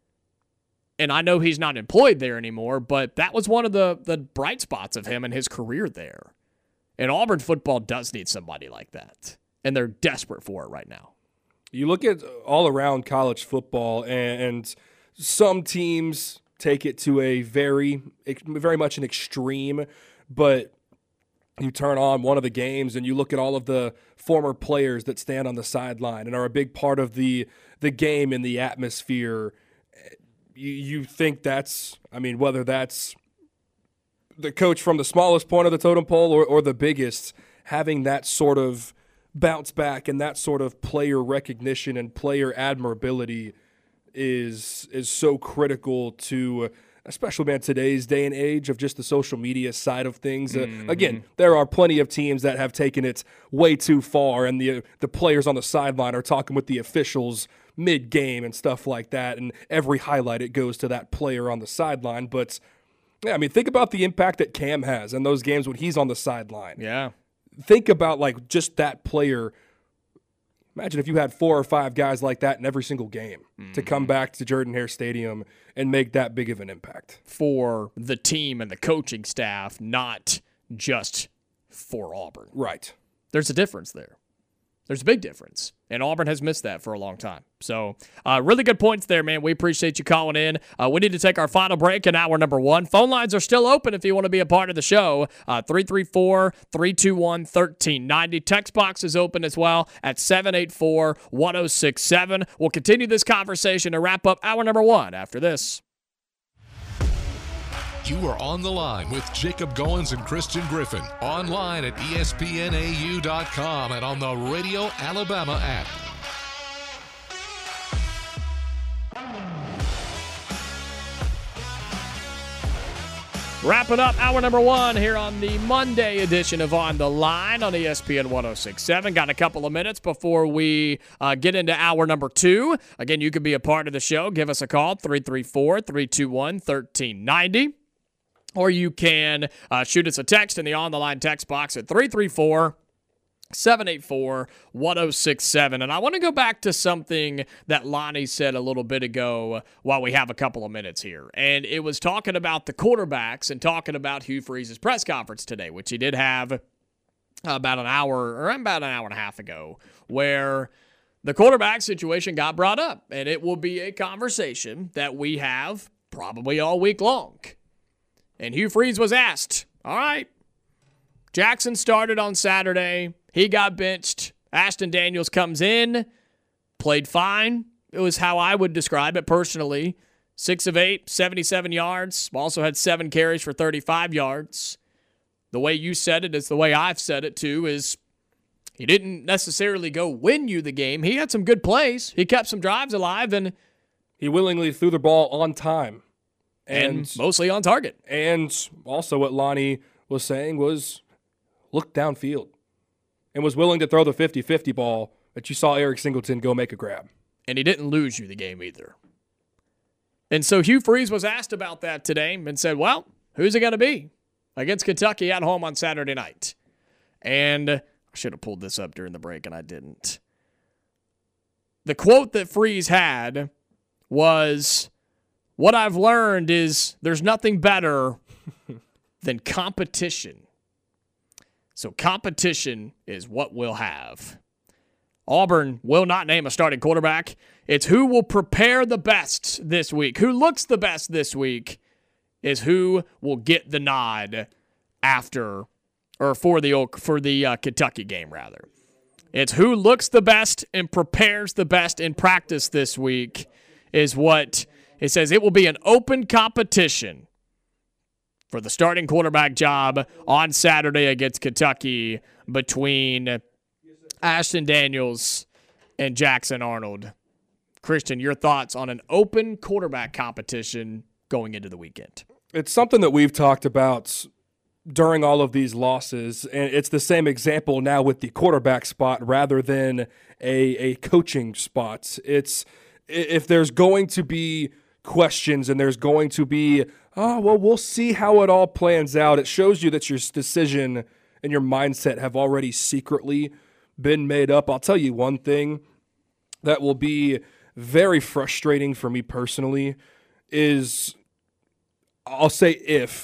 And I know he's not employed there anymore, but that was one of the bright spots of him and his career there. And Auburn football does need somebody like that. And they're desperate for it right now.
You look at all around college football, and some teams take it to a very much an extreme, but you turn on one of the games and you look at all of the former players that stand on the sideline and are a big part of the game and the atmosphere. You think that's, I mean, whether that's the coach from the smallest point of the totem pole or the biggest, having that sort of bounce back and that sort of player recognition and player admirability is so critical to, especially, man, today's day and age of just the social media side of things. Again, there are plenty of teams that have taken it way too far, and the players on the sideline are talking with the officials mid-game and stuff like that, and every highlight, it goes to that player on the sideline. But, yeah, I mean, think about the impact that Cam has in those games when he's on the sideline.
Yeah.
Think about, like, just that player. Imagine if you had 4 or 5 guys like that in every single game to come back to Jordan-Hare Stadium and make that big of an impact.
For the team and the coaching staff, not just for Auburn.
Right.
There's a difference there. There's a big difference, and Auburn has missed that for a long time. So, really good points there, man. We appreciate you calling in. We need to take our final break in hour number 1. Phone lines are still open if you want to be a part of the show. 334-321-1390. Text box is open as well at 784-1067. We'll continue this conversation to wrap up hour number 1 after this.
You are on the line with Jacob Goins and Christian Griffin. Online at ESPNAU.com and on the Radio Alabama app.
Wrapping up hour number 1 here on the Monday edition of On the Line on ESPN 106.7. Got a couple of minutes before we get into hour number 2. Again, you can be a part of the show. Give us a call, 334-321-1390. Or you can shoot us a text in the On the Line text box at 334-784-1067. And I want to go back to something that Lonnie said a little bit ago while we have a couple of minutes here. And it was talking about the quarterbacks and talking about Hugh Freeze's press conference today, which he did have about an hour and a half ago, where the quarterback situation got brought up. And it will be a conversation that we have probably all week long. And Hugh Freeze was asked, all right, Jackson started on Saturday. He got benched. Ashton Daniels comes in, played fine. It was how I would describe it personally. 6 of 8, 77 yards. Also had 7 carries for 35 yards. The way you said it is the way I've said it too, is he didn't necessarily go win you the game. He had some good plays. He kept some drives alive, and
he willingly threw the ball on time.
And mostly on target.
And also what Lonnie was saying was look downfield and was willing to throw the 50-50 ball that you saw Eric Singleton go make a grab.
And he didn't lose you the game either. And so Hugh Freeze was asked about that today and said, well, who's it going to be against Kentucky at home on Saturday night? And I should have pulled this up during the break, and I didn't. The quote that Freeze had was, what I've learned is there's nothing better than competition. So competition is what we'll have. Auburn will not name a starting quarterback. It's who will prepare the best this week. Who looks the best this week is who will get the nod after, or for the Kentucky game, rather. It's who looks the best and prepares the best in practice this week is what it says. It will be an open competition for the starting quarterback job on Saturday against Kentucky between Ashton Daniels and Jackson Arnold. Christian, your thoughts on an open quarterback competition going into the weekend?
It's something that we've talked about during all of these losses, and it's the same example now with the quarterback spot rather than a coaching spot. It's if there's going to be questions and there's going to be, we'll see how it all plans out. It shows you that your decision and your mindset have already secretly been made up. I'll tell you one thing that will be very frustrating for me personally is, I'll say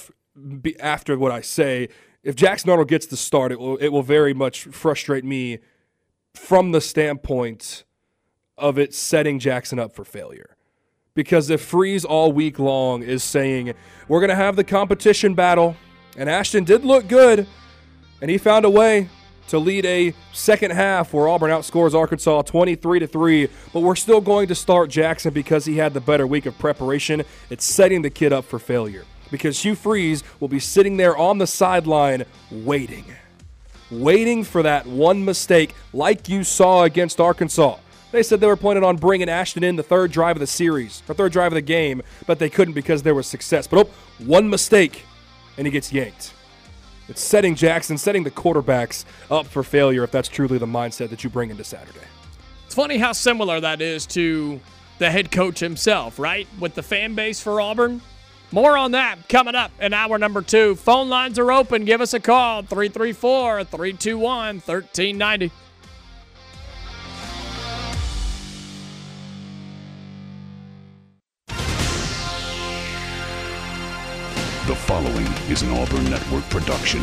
after what I say, if Jackson Arnold gets the start, it will very much frustrate me from the standpoint of it setting Jackson up for failure. Because if Freeze all week long is saying, we're going to have the competition battle, and Ashton did look good, and he found a way to lead a second half where Auburn outscores Arkansas 23-3, but we're still going to start Jackson because he had the better week of preparation. It's setting the kid up for failure because Hugh Freeze will be sitting there on the sideline waiting for that one mistake like you saw against Arkansas. They said they were planning on bringing Ashton in the third drive of the series, or third drive of the game, but they couldn't because there was success. But one mistake, and he gets yanked. It's setting Jackson, setting the quarterbacks up for failure if that's truly the mindset that you bring into Saturday.
It's funny how similar that is to the head coach himself, right? With the fan base for Auburn. More on that coming up in hour number 2. Phone lines are open. Give us a call, 334-321-1390.
The following is an Auburn Network production.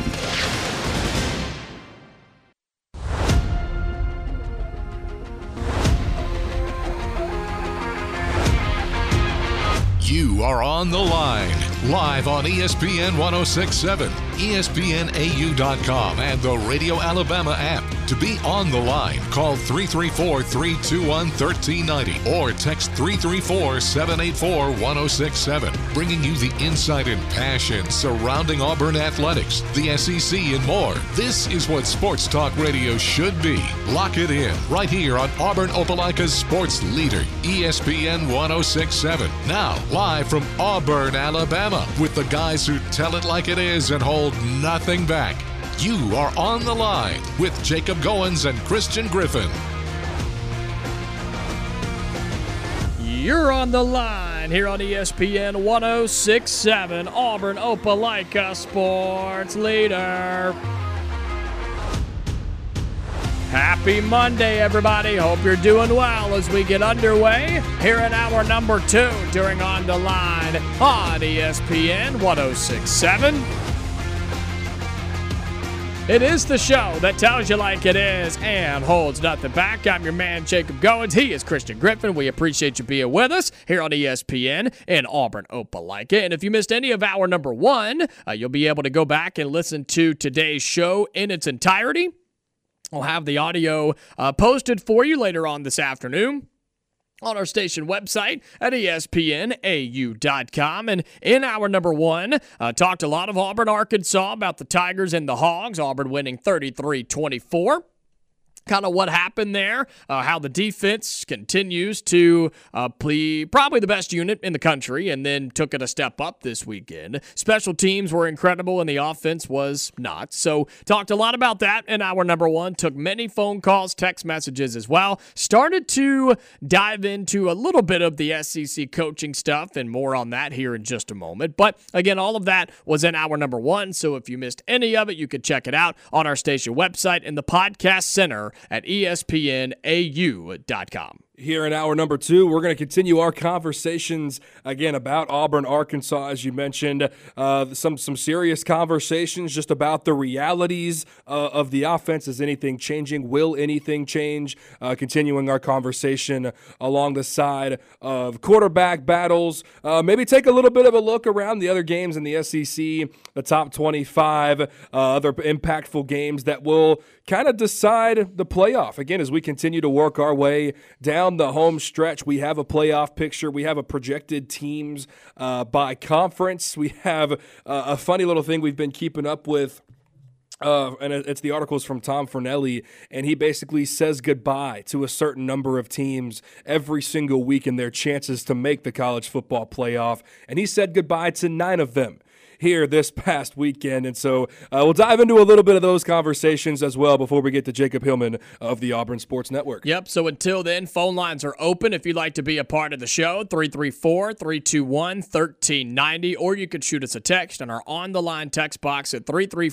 You are on the line, live on ESPN 106.7. ESPNAU.com, and the Radio Alabama app. To be on the line, call 334-321-1390 or text 334-784-1067. Bringing you the insight and passion surrounding Auburn athletics, the SEC, and more. This is what Sports Talk Radio should be. Lock it in right here on Auburn Opelika's sports leader, ESPN 1067. Now, live from Auburn, Alabama, with the guys who tell it like it is and hold nothing back. You are on the line with Jacob Goins and Christian Griffin.
You're on the line here on ESPN 1067, Auburn Opelika sports leader. Happy Monday, everybody. Hope you're doing well as we get underway here in hour number 2 during On the Line on ESPN 1067. It is the show that tells you like it is and holds nothing back. I'm your man, Jacob Goins. He is Christian Griffin. We appreciate you being with us here on ESPN in Auburn, Opelika. And if you missed any of hour number 1, you'll be able to go back and listen to today's show in its entirety. I'll have the audio posted for you later on this afternoon on our station website at ESPNAU.com. And in hour number 1, talked a lot of Auburn, Arkansas, about the Tigers and the Hogs. Auburn winning 33-24. Kind of what happened there, how the defense continues to play probably the best unit in the country and then took it a step up this weekend. Special teams were incredible and the offense was not. So talked a lot about that in hour number 1. Took many phone calls, text messages as well. Started to dive into a little bit of the SEC coaching stuff and more on that here in just a moment. But again, all of that was in hour number 1. So if you missed any of it, you could check it out on our station website in the podcast center at ESPNAU.com.
Here in hour number 2, we're going to continue our conversations again about Auburn, Arkansas, as you mentioned. Some serious conversations just about the realities of the offense. Is anything changing? Will anything change? Continuing our conversation along the side of quarterback battles. Maybe take a little bit of a look around the other games in the SEC, the top 25, other impactful games that will kind of decide the playoff. Again, as we continue to work our way down the home stretch, we have a playoff picture. We have a projected teams by conference. We have a funny little thing we've been keeping up with, and it's the articles from Tom Fornelli, and he basically says goodbye to a certain number of teams every single week in their chances to make the college football playoff, and he said goodbye to 9 of them here this past weekend. And so we'll dive into a little bit of those conversations as well before we get to Jacob Hillman of the Auburn Sports Network.
Yep, so until then, phone lines are open if you'd like to be a part of the show, 334-321-1390, or you could shoot us a text on our On the Line text box at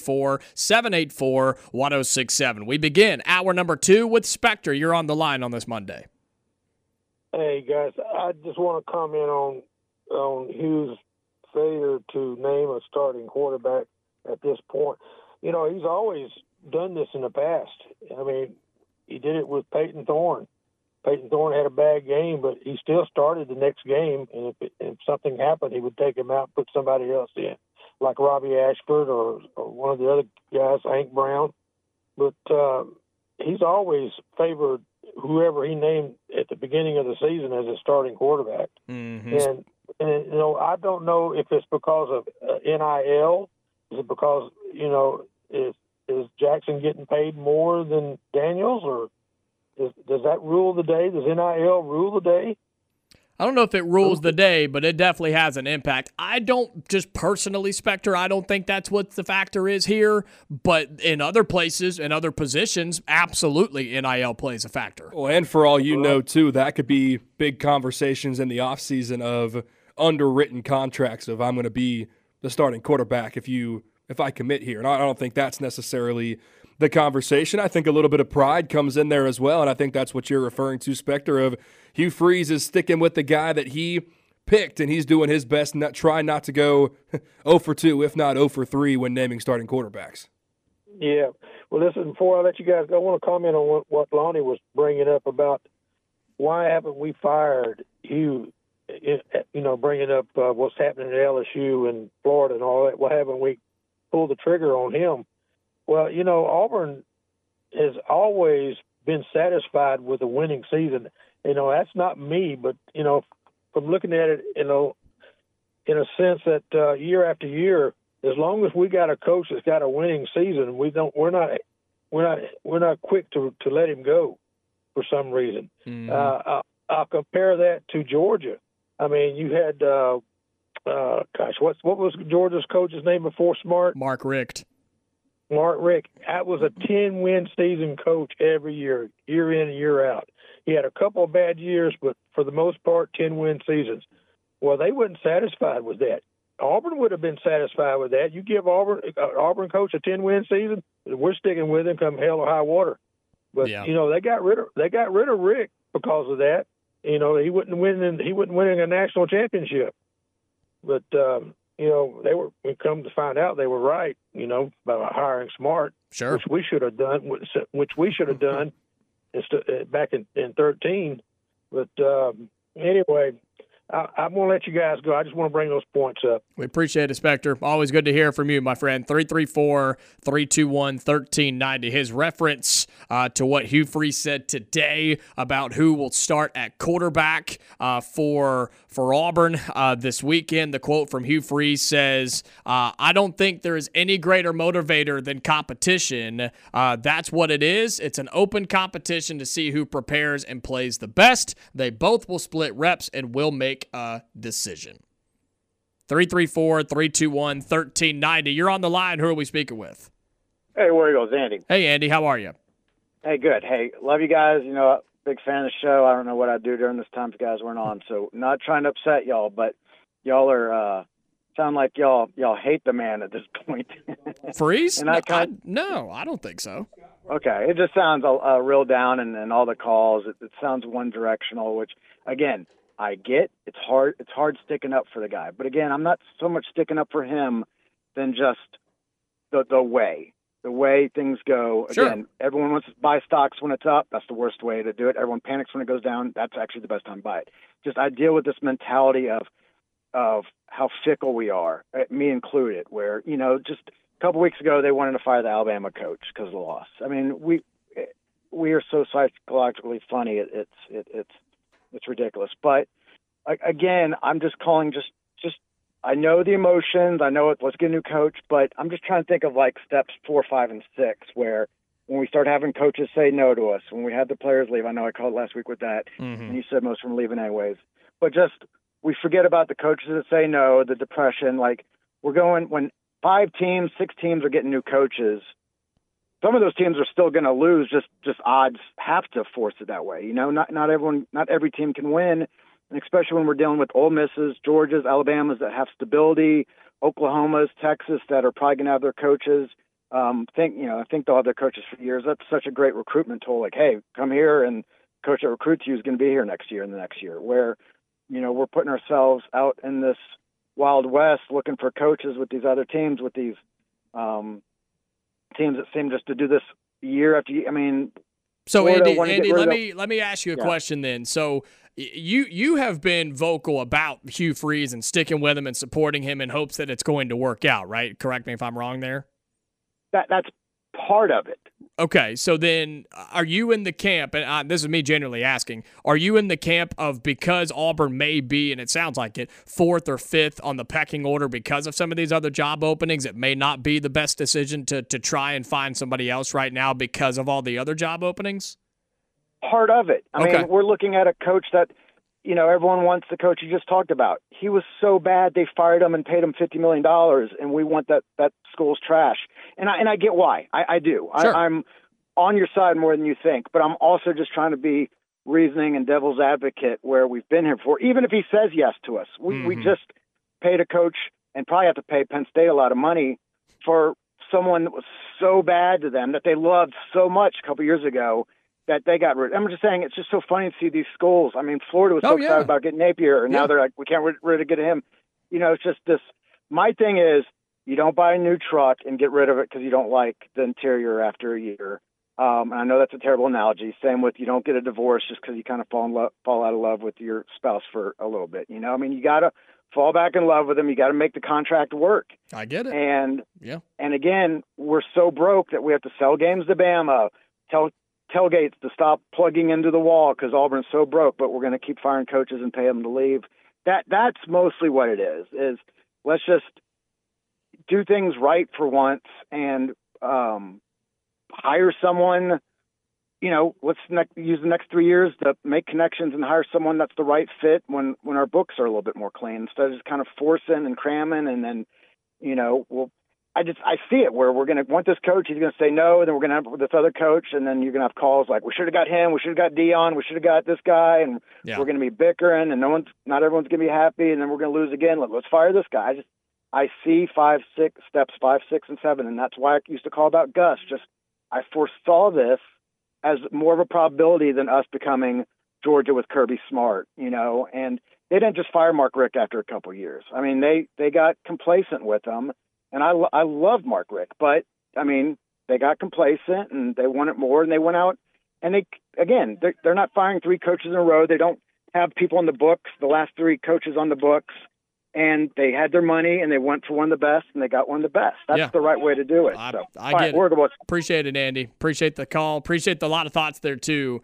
334-784-1067. We begin hour number 2 with Spectre. You're on the line on this Monday.
Hey, guys, I just want to comment on Hugh's failure to name a starting quarterback at this point. You know, he's always done this in the past. I mean, he did it with Peyton Thorne. Peyton Thorne had a bad game, but he still started the next game, and if something happened, he would take him out and put somebody else in, like Robbie Ashford or one of the other guys, Hank Brown. But he's always favored whoever he named at the beginning of the season as his starting quarterback.
Mm-hmm.
And you know, I don't know if it's because of NIL. Is it because, you know, is Jackson getting paid more than Daniels, or does that rule the day? Does NIL rule the day?
I don't know if it rules the day, but it definitely has an impact. I don't just personally, Spectre, I don't think that's what the factor is here. But in other places, in other positions, absolutely NIL plays a factor.
Well, and for all you know, too, that could be big conversations in the offseason of underwritten contracts of I'm going to be the starting quarterback if I commit here. And I don't think that's necessarily the conversation. I think a little bit of pride comes in there as well, and I think that's what you're referring to, Spectre, of Hugh Freeze is sticking with the guy that he picked, and he's doing his best try not to go 0 for 2, if not 0 for 3 when naming starting quarterbacks.
Yeah. Well, listen, before I let you guys go, I want to comment on what Lonnie was bringing up about why haven't we fired Hugh, you know, bringing up what's happening at LSU and Florida and all that. Why haven't we pull the trigger on him. Well, Auburn has always been satisfied with a winning season. That's not me, but, from looking at it, in a sense that year after year, as long as we got a coach that's got a winning season, we're not quick to let him go for some reason.
Mm-hmm.
I'll compare that to Georgia. I mean, you had what was Georgia's coach's name before Smart?
Mark Richt.
Mark Richt. That was a 10-win season coach every year, year in and year out. He had a couple of bad years, but for the most part, 10-win seasons. Well, they weren't satisfied with that. Auburn would have been satisfied with that. You give Auburn coach a 10-win season, we're sticking with him come hell or high water. But they got rid of Rick because of that. He wouldn't winning a national championship. But we come to find out they were right. By hiring Smart,
sure,
which we should have done. Back in 2013. But anyway. I'm going to let you guys go. I just want to bring those points up.
We appreciate it, Spectre. Always good to hear from you, my friend. 334-321-1390. His reference to what Hugh Freeze said today about who will start at quarterback for Auburn this weekend. The quote from Hugh Freeze says, I don't think there is any greater motivator than competition. That's what it is. It's an open competition to see who prepares and plays the best. They both will split reps and will make a decision. 334-321-1390. You're on the line. Who are we speaking with?
Hey, War Eagles, Andy.
Hey, Andy. How are you?
Hey, good. Hey, love you guys. Big fan of the show. I don't know what I'd do during this time if you guys weren't on. So not trying to upset y'all, but y'all are sound like y'all hate the man at this point.
Freeze?
And
no, I don't think so.
Okay. It just sounds real down and all the calls. It sounds one-directional, which, again, I get. It's hard sticking up for the guy. But, again, I'm not so much sticking up for him than just the way things go.
Sure.
Again, everyone wants to buy stocks when it's up. That's the worst way to do it. Everyone panics when it goes down. That's actually the best time to buy it. Just I deal with this mentality of how fickle we are, me included, where, just a couple weeks ago they wanted to fire the Alabama coach because of the loss. I mean, we are so psychologically funny. It's ridiculous. But again, I'm just calling just I know the emotions. I know let's get a new coach, but I'm just trying to think of like steps 4, 5, and 6, where when we start having coaches say no to us, when we had the players leave. I know I called last week with that, and you said most of them are leaving anyways. But just we forget about the coaches that say no, the depression. Like we're going when 5 teams, 6 teams are getting new coaches. Some of those teams are still going to lose. Just odds have to force it that way. Not every team can win. And especially when we're dealing with Ole Misses, Georgias, Alabamas that have stability, Oklahomas, Texas that are probably going to have their coaches. I think they'll have their coaches for years. That's such a great recruitment tool. Like, hey, come here, and coach that recruits you is going to be here next year and the next year. Where, we're putting ourselves out in this Wild West looking for coaches with these other teams, with these teams that seem just to do this year after year. I mean,
so Andy, let me ask you a question then. So you have been vocal about Hugh Freeze and sticking with him and supporting him in hopes that it's going to work out, right? Correct me if I'm wrong there.
That's part of it.
Okay, so then are you in the camp, and this is me generally asking, are you in the camp of because Auburn may be, and it sounds like it, 4th or 5th on the pecking order because of some of these other job openings, it may not be the best decision to try and find somebody else right now because of all the other job openings?
Part of it. I mean, we're looking at a coach that, everyone wants the coach you just talked about. He was so bad they fired him and paid him $50 million, and we want that school's trash. And I get why. I do.
Sure.
I'm on your side more than you think, but I'm also just trying to be reasoning and devil's advocate where we've been here before. Even if he says yes to us, we just paid a coach and probably have to pay Penn State a lot of money for someone that was so bad to them that they loved so much a couple years ago that they got rid. I'm just saying it's just so funny to see these schools. I mean, Florida was so excited about getting Napier, and now they're like, we can't get him. It's just this. My thing is, you don't buy a new truck and get rid of it because you don't like the interior after a year. And I know that's a terrible analogy. Same with you don't get a divorce just because you kind of fall out of love with your spouse for a little bit. I mean, you got to fall back in love with him. You got to make the contract work.
I get it.
And
yeah.
And again, we're so broke that we have to sell games to Bama, tell tailgates to stop plugging into the wall because Auburn's so broke, but we're going to keep firing coaches and pay them to leave. That's mostly what it is let's just do things right for once and hire someone, let's use the next 3 years to make connections and hire someone that's the right fit when our books are a little bit more clean instead of just kind of forcing and cramming. And then, I see it where we're going to want this coach. He's going to say no. And then we're going to have this other coach. And then you're going to have calls like, we should have got him. We should have got Dion. We should have got this guy. And we're going to be bickering and not everyone's going to be happy. And then we're going to lose again. Let's fire this guy. I see 5, 6 steps, 5, 6, and 7. And that's why I used to call about Gus. I foresaw this as more of a probability than us becoming Georgia with Kirby Smart, and they didn't just fire Mark Richt after a couple of years. I mean, they got complacent with him, and I love Mark Richt, but I mean, they got complacent and they wanted more, and they went out and they're not firing 3 coaches in a row. They don't have people on the books, the last 3 coaches on the books. And they had their money, and they went for one of the best, and they got one of the best. That's the right way to do it.
I get it. Appreciate it, Andy. Appreciate the call. Appreciate a lot of thoughts there, too.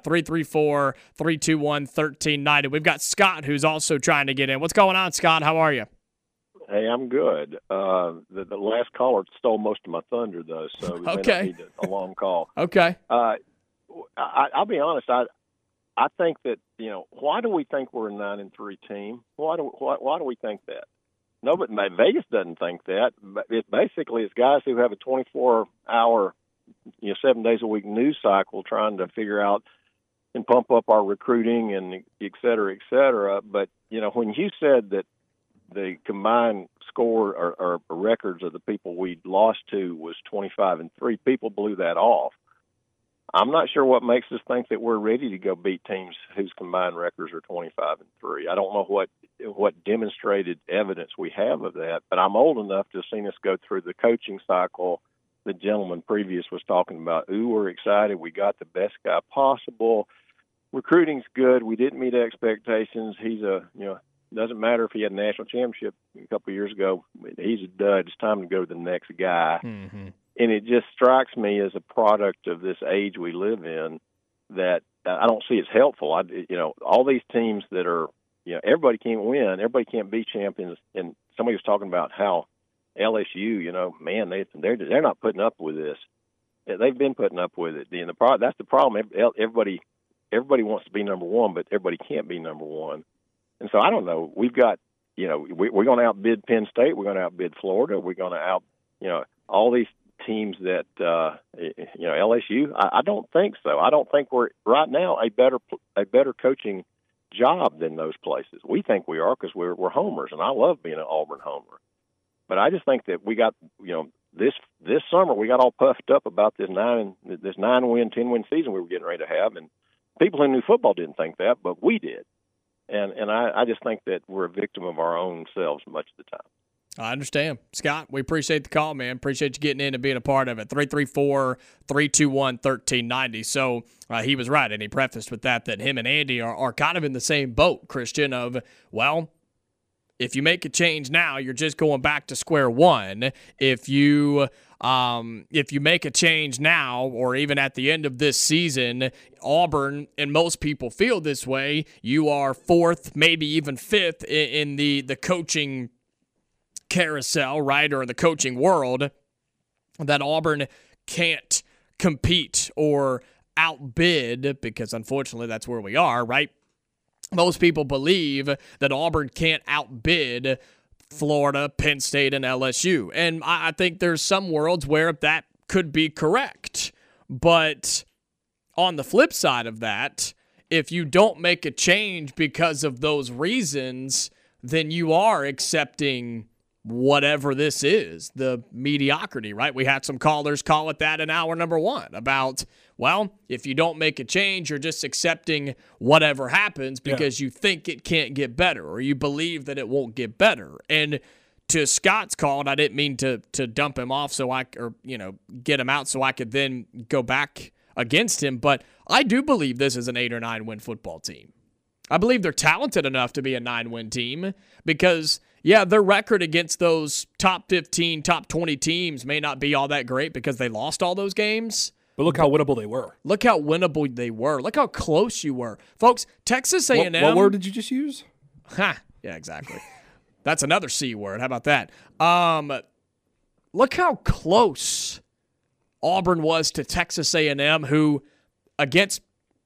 334-321-1390. We've got Scott, who's also trying to get in. What's going on, Scott? How are you?
Hey, I'm good. The last caller stole most of my thunder, though, so we may not need a long call.
Okay.
I'll be honest. I think that, why do we think we're a 9-3 team? Why do we think that? No, but Vegas doesn't think that. It's guys who have a 24-hour, 7 days a week news cycle trying to figure out and pump up our recruiting and et cetera, et cetera. But, when you said that the combined score or records of the people we lost to was 25-3, people blew that off. I'm not sure what makes us think that we're ready to go beat teams whose combined records are 25-3. I don't know what demonstrated evidence we have of that, but I'm old enough to have seen us go through the coaching cycle. The gentleman previous was talking about, we're excited. We got the best guy possible. Recruiting's good. We didn't meet expectations. He's doesn't matter if he had a national championship a couple of years ago. He's a dud. It's time to go to the next guy. Mm-hmm. And it just strikes me as a product of this age we live in that I don't see as helpful. All these teams that are, everybody can't win, everybody can't be champions. And somebody was talking about how LSU, man, they're not putting up with this. They've been putting up with it. And that's the problem. Everybody wants to be number one, but everybody can't be number one. And so I don't know. We've got, we're going to outbid Penn State. We're going to outbid Florida. We're going to all these teams that LSU. I don't think so. I don't think we're right now a better coaching job than those places. We think we are because we're homers, and I love being an Auburn homer. But I just think that we got this summer we got all puffed up about this 9-win, 10-win season we were getting ready to have, and people who knew football didn't think that, but we did. And I just think that we're a victim of our own selves much of the time.
I understand. Scott, we appreciate the call, man. Appreciate you getting in and being a part of it. 334-321-1390. So he was right, and he prefaced with that him and Andy are kind of in the same boat, Christian, of, well, if you make a change now, you're just going back to square one. If you make a change now or even at the end of this season, Auburn, and most people feel this way, you are 4th, maybe even 5th in the coaching carousel, right, or in the coaching world, that Auburn can't compete or outbid, because unfortunately that's where we are, right? Most people believe that Auburn can't outbid Florida, Penn State, and LSU. And I think there's some worlds where that could be correct. But on the flip side of that, if you don't make a change because of those reasons, then you are accepting whatever this is, the mediocrity, right? We had some callers call it that in hour number 1 about, well, if you don't make a change, you're just accepting whatever happens because you think it can't get better or you believe that it won't get better. And to Scott's call, and I didn't mean to dump him off get him out so I could then go back against him, but I do believe this is an 8 or 9 win football team. I believe they're talented enough to be a 9-win team because, yeah, their record against those top 15, top 20 teams may not be all that great because they lost all those games.
But look how winnable they were.
Look how winnable they were. Look how close you were. Folks, Texas A&M.
What word did you just use?
Ha! Yeah, exactly. That's another C word. How about that? Look how close Auburn was to Texas A&M, who, against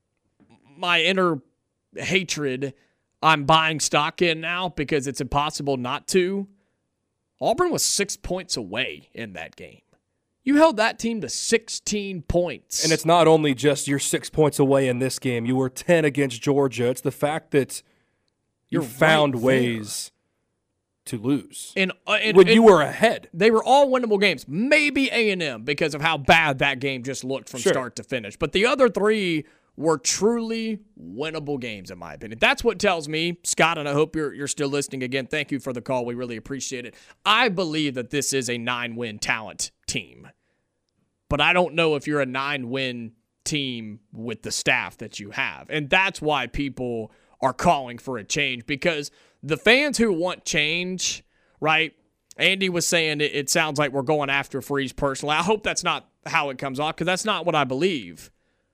my inner hatred, I'm buying stock in now because it's impossible not to. Auburn was 6 points away in that game. You held that team to 16 points.
And it's not only just you're 6 points away in this game. You were 10 against Georgia. It's the fact that you found ways to lose
and
you were ahead.
They were all winnable games. Maybe A&M because of how bad that game just looked from start to finish. But the other three were truly winnable games, in my opinion. That's what tells me, Scott, and I hope you're still listening again. Thank you for the call. We really appreciate it. I believe that this is a 9-win talent team. But I don't know if you're a 9-win team with the staff that you have. And that's why people are calling for a change, because the fans who want change, right? Andy was saying it sounds like we're going after Freeze personally. I hope that's not how it comes off, because that's not what I believe.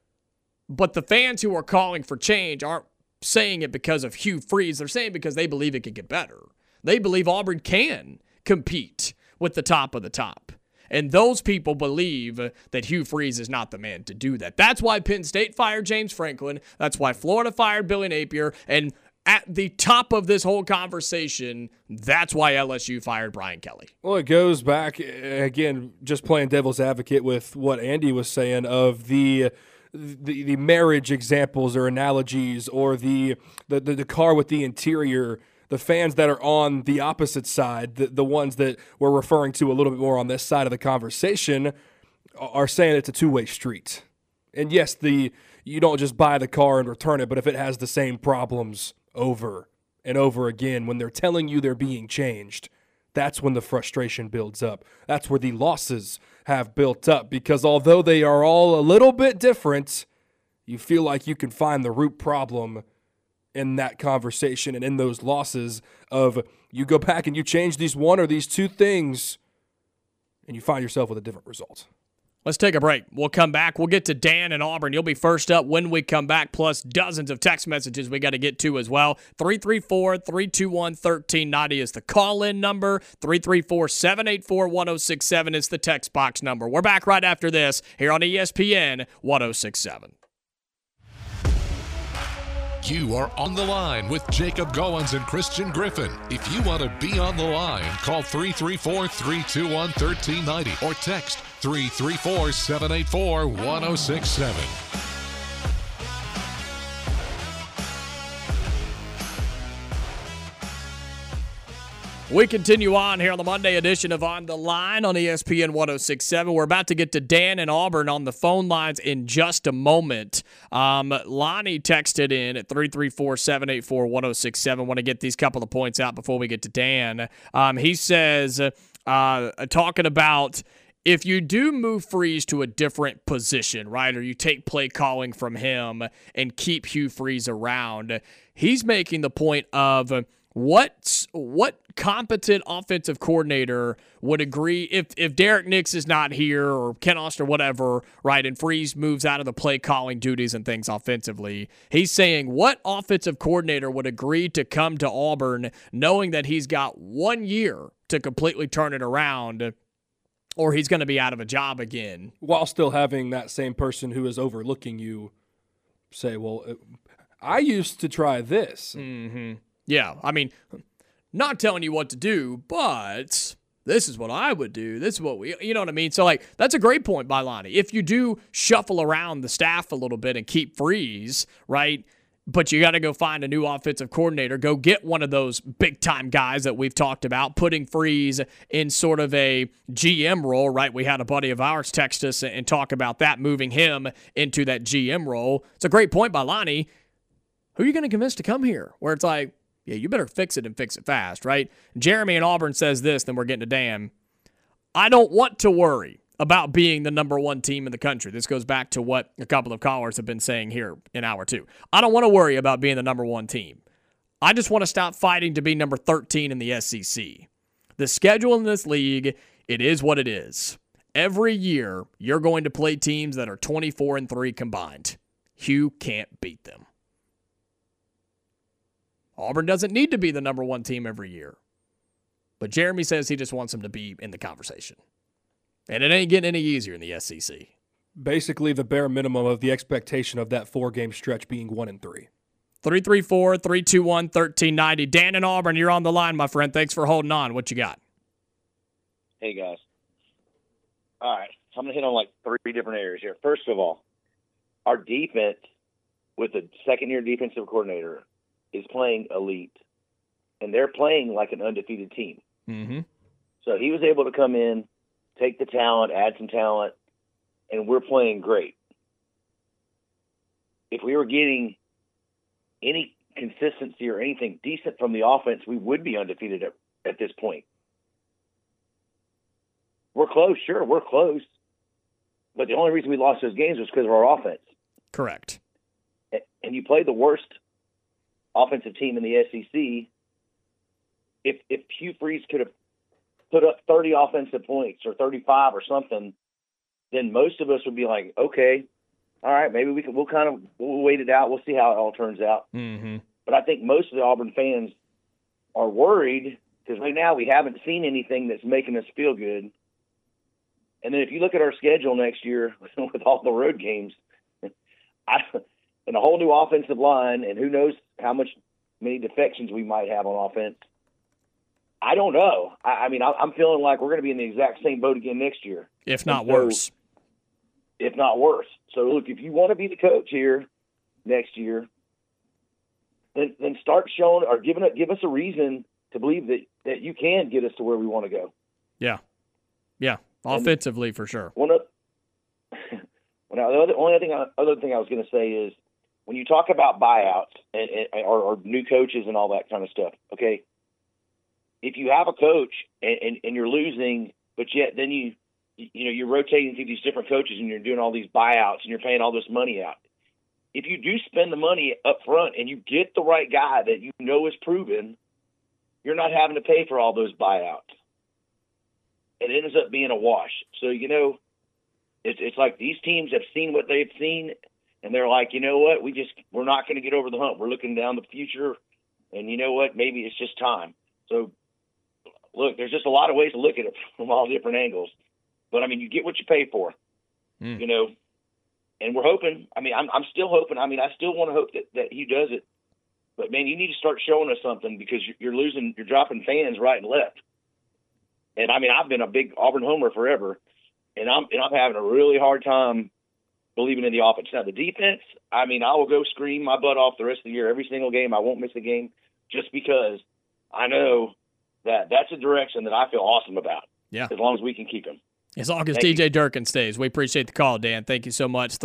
But the fans who are calling for change aren't saying it because of Hugh Freeze. They're saying because they believe it could get better. They believe Auburn can compete with the top of the top. And those people believe that Hugh Freeze is not the man to do that. That's why Penn State fired James Franklin. That's why Florida fired Billy Napier. And at the top of this whole conversation, that's why LSU fired Brian Kelly.
Well, it goes back, again, just playing devil's advocate with what Andy was saying of the marriage examples or analogies, or the car with the interior. The fans that are on the opposite side, the ones that we're referring to a little bit more on this side of the conversation, are saying it's a two-way street. And yes, you don't just buy the car and return it, but if it has the same problems over and over again, when they're telling you they're being changed, that's when the frustration builds up. That's where the losses have built up, because although they are all a little bit different, you feel like you can find the root problem in that conversation and in those losses of you go back and you change these one or these two things and you find yourself with a different result.
Let's take a break. We'll come back. We'll get to Dan and Auburn. You'll be first up when we come back, plus dozens of text messages we got to get to as well. 334-321-1390 is the call-in number. 334-784-1067 is the text box number. We're back right after this here on ESPN 1067.
You are on the line with Jacob Goins and Christian Griffin. If you want to be on the line, call 334-321-1390 or text 334-784-1067.
We continue on here on the Monday edition of On the Line on ESPN 1067. We're about to get to Dan and Auburn on the phone lines in just a moment. Lonnie texted in at 334-784-1067. Want to get these couple of points out before we get to Dan. He says, talking about if you do move Freeze to a different position, right, or you take play calling from him and keep Hugh Freeze around, he's making the point of what competent offensive coordinator would agree if Derek Nix is not here or Ken Oster, whatever, right, and Freeze moves out of the play calling duties and things offensively. He's saying what offensive coordinator would agree to come to Auburn knowing that he's got 1 year to completely turn it around, or he's going to be out of a job again.
While still having that same person who is overlooking you say, well, I used to try this.
Mm-hmm. Yeah, I mean, not telling you what to do, but this is what I would do. This is what you know what I mean? So, that's a great point by Lonnie. If you do shuffle around the staff a little bit and keep Freeze, right, but you got to go find a new offensive coordinator, go get one of those big-time guys that we've talked about, putting Freeze in sort of a GM role, right? We had a buddy of ours text us and talk about that, moving him into that GM role. It's a great point by Lonnie. Who are you going to convince to come here? Where it's like, yeah, you better fix it and fix it fast, right? Jeremy in Auburn says this, then we're getting to Dan. I don't want to worry. about being the number one team in the country. This goes back to what a couple of callers have been saying here in hour 2. I don't want to worry about being the number one team. I just want to stop fighting to be number 13 in the SEC. The schedule in this league, it is what it is. Every year, you're going to play teams that are 24-3 combined. You can't beat them. Auburn doesn't need to be the number one team every year. But Jeremy says he just wants them to be in the conversation. And it ain't getting any easier in the SEC.
Basically, the bare minimum of the expectation of that 4-game stretch being 1-3.
334-321-1390. Dan in Auburn, you're on the line, my friend. Thanks for holding on. What you got?
Hey, guys. All right. So I'm going to hit on like 3 different areas here. First of all, our defense with the second-year defensive coordinator is playing elite. And they're playing like an undefeated team.
Mm-hmm.
So he was able to come in, take the talent, add some talent, and we're playing great. If we were getting any consistency or anything decent from the offense, we would be undefeated at this point. We're close, sure, we're close. But the only reason we lost those games was because of our offense.
Correct.
And you play the worst offensive team in the SEC. If Hugh Freeze could have put up 30 offensive points or 35 or something, then most of us would be like, okay, all right, maybe we'll wait it out. We'll see how it all turns out.
Mm-hmm.
But I think most of the Auburn fans are worried because right now we haven't seen anything that's making us feel good. And then if you look at our schedule next year with all the road games, and a whole new offensive line, and who knows many defections we might have on offense, I don't know. I'm feeling like we're going to be in the exact same boat again next year.
If not worse.
If not worse. So, look, if you want to be the coach here next year, then start showing or give us a reason to believe that you can get us to where we want to go.
Yeah. Yeah. Offensively, for sure.
The other thing I was going to say is when you talk about buyouts or new coaches and all that kind of stuff, okay, if you have a coach and you're losing, but yet then you're rotating through these different coaches and you're doing all these buyouts and you're paying all this money out. If you do spend the money up front and you get the right guy that you know is proven, you're not having to pay for all those buyouts. It ends up being a wash. So, it's like these teams have seen what they've seen, and they're like, you know what, we're not going to get over the hump. We're looking down the future, and you know what, maybe it's just time. So, look, there's just a lot of ways to look at it from all different angles. But, you get what you pay for, and we're hoping. I'm still hoping. I still want to hope that he does it. But, man, you need to start showing us something because you're dropping fans right and left. And, I've been a big Auburn homer forever, and I'm having a really hard time believing in the offense. Now, the defense, I will go scream my butt off the rest of the year, every single game. I won't miss a game just because I know that's a direction that I feel awesome about.
Yeah.
As long as we can keep him.
As long as TJ Durkin stays. We appreciate the call, Dan. Thank you so much.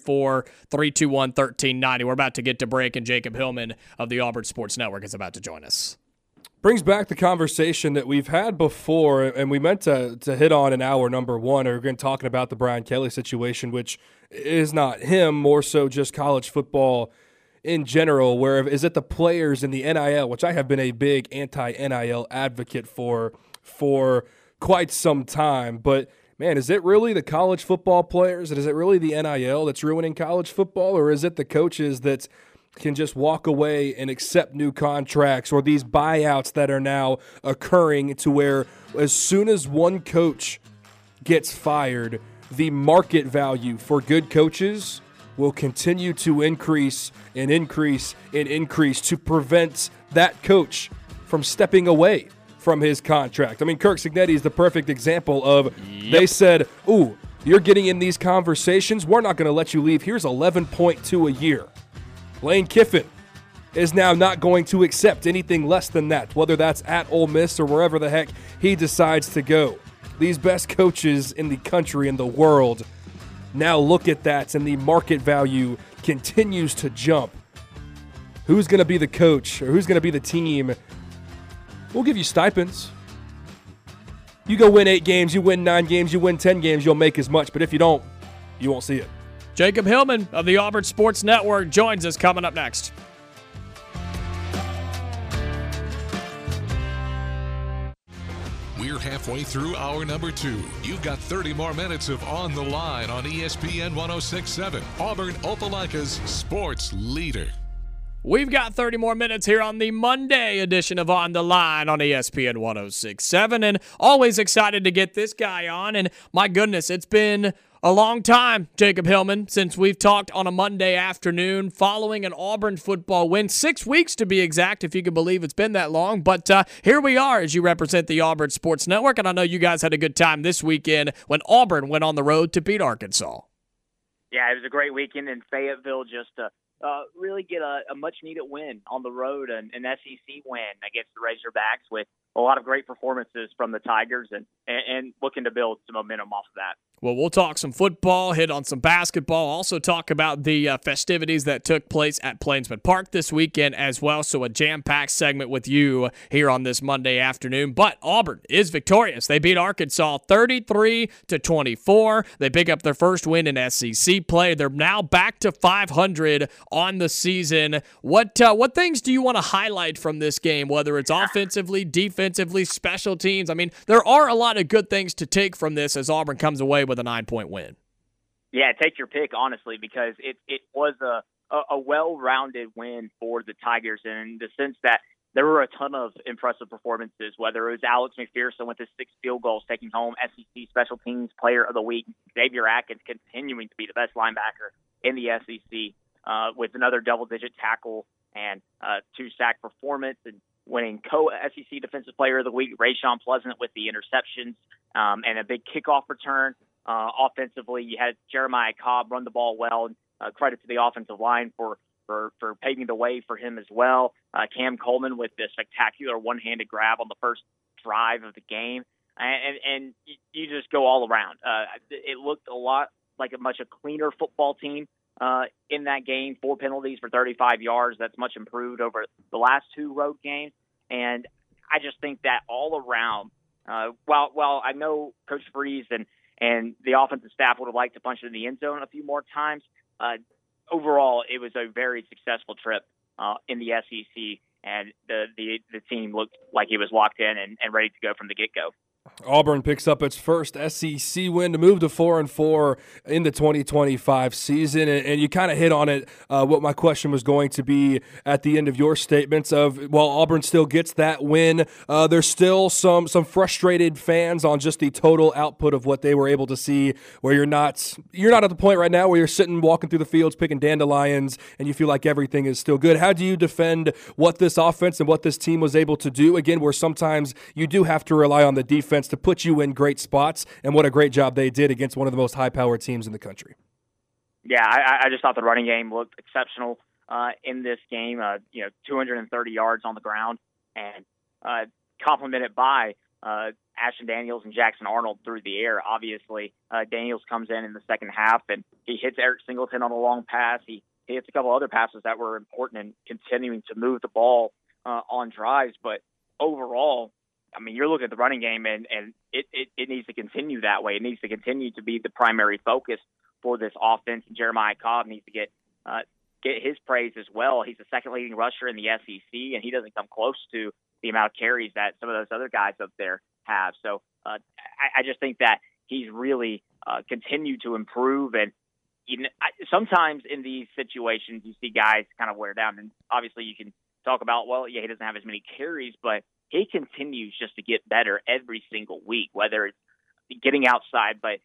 334-321-1390. We're about to get to break, and Jacob Hillman of the Auburn Sports Network is about to join us.
Brings back the conversation that we've had before, and we meant to hit on in hour number 1. We're going to talking about the Brian Kelly situation, which is not him, more so just college football in general, where is it the players in the NIL, which I have been a big anti-NIL advocate for quite some time. But, man, is it really the college football players? Is it really the NIL that's ruining college football, or is it the coaches that can just walk away and accept new contracts, or these buyouts that are now occurring to where as soon as one coach gets fired, the market value for good coaches will continue to increase and increase and increase to prevent that coach from stepping away from his contract. Kirk Cignetti is the perfect example of They said, ooh, you're getting in these conversations. We're not going to let you leave. Here's $11.2 a year. Lane Kiffin is now not going to accept anything less than that, whether that's at Ole Miss or wherever the heck he decides to go. These best coaches in the country and the world now look at that, and the market value continues to jump. Who's going to be the coach or who's going to be the team? We'll give you stipends. You go win 8 games, you win 9 games, you win 10 games, you'll make as much. But if you don't, you won't see it.
Jacob Hillman of the Auburn Sports Network joins us coming up next.
We're halfway through hour number 2. You've got 30 more minutes of On the Line on ESPN 106.7, Auburn Opelika's sports leader.
We've got 30 more minutes here on the Monday edition of On the Line on ESPN 106.7, and always excited to get this guy on. And my goodness, it's been a long time, Jacob Hillman, since we've talked on a Monday afternoon following an Auburn football win. 6 weeks to be exact, if you can believe it's been that long. But here we are as you represent the Auburn Sports Network, and I know you guys had a good time this weekend when Auburn went on the road to beat Arkansas.
Yeah, it was a great weekend in Fayetteville just to really get a much-needed win on the road, an SEC win against the Razorbacks with a lot of great performances from the Tigers and looking to build some momentum off of that.
Well, we'll talk some football, hit on some basketball, also talk about the festivities that took place at Plainsman Park this weekend as well. So a jam-packed segment with you here on this Monday afternoon. But Auburn is victorious. They beat Arkansas 33-24. They pick up their first win in SEC play. They're now back to 500 on the season. What things do you want to highlight from this game, whether it's offensively, defensively, special teams? I mean, there are a lot of good things to take from this as Auburn comes away with a 9-point win.
Yeah, take your pick, honestly, because it was a well-rounded win for the Tigers in the sense that there were a ton of impressive performances, whether it was Alex McPherson with his 6 field goals taking home SEC Special Teams Player of the Week, Xavier Atkins continuing to be the best linebacker in the SEC with another double-digit tackle and 2-sack performance, and winning co-SEC Defensive Player of the Week, Rashawn Pleasant with the interceptions and a big kickoff return. Offensively, you had Jeremiah Cobb run the ball well, and credit to the offensive line for paving the way for him as well. Cam Coleman with the spectacular one-handed grab on the first drive of the game. And you just go all around. It looked a lot like a much cleaner football team in that game. 4 penalties for 35 yards. That's much improved over the last 2 road games. And I just think that all around, while I know Coach Freeze and the offensive staff would have liked to punch it in the end zone a few more times, overall it was a very successful trip in the SEC, and the team looked like it was locked in and ready to go from the get-go.
Auburn picks up its first SEC win to move to 4-4 in the 2025 season, and you kind of hit on it. What my question was going to be at the end of your statements of, while Auburn still gets that win, there's still some frustrated fans on just the total output of what they were able to see. Where you're not at the point right now where you're sitting walking through the fields picking dandelions and you feel like everything is still good. How do you defend what this offense and what this team was able to do? Again, where sometimes you do have to rely on the defense to put you in great spots, and what a great job they did against one of the most high-powered teams in the country.
Yeah, I just thought the running game looked exceptional in this game. 230 yards on the ground, and complemented by Ashton Daniels and Jackson Arnold through the air. Obviously, Daniels comes in the second half, and he hits Eric Singleton on a long pass. He hits a couple other passes that were important in continuing to move the ball on drives. But overall, I mean, you're looking at the running game, and it needs to continue that way. It needs to continue to be the primary focus for this offense. And Jeremiah Cobb needs to get his praise as well. He's the second leading rusher in the SEC, and he doesn't come close to the amount of carries that some of those other guys up there have. So I just think that he's really continued to improve. And sometimes in these situations, you see guys kind of wear down. And obviously you can talk about, well, yeah, he doesn't have as many carries, but he continues just to get better every single week, whether it's getting outside. But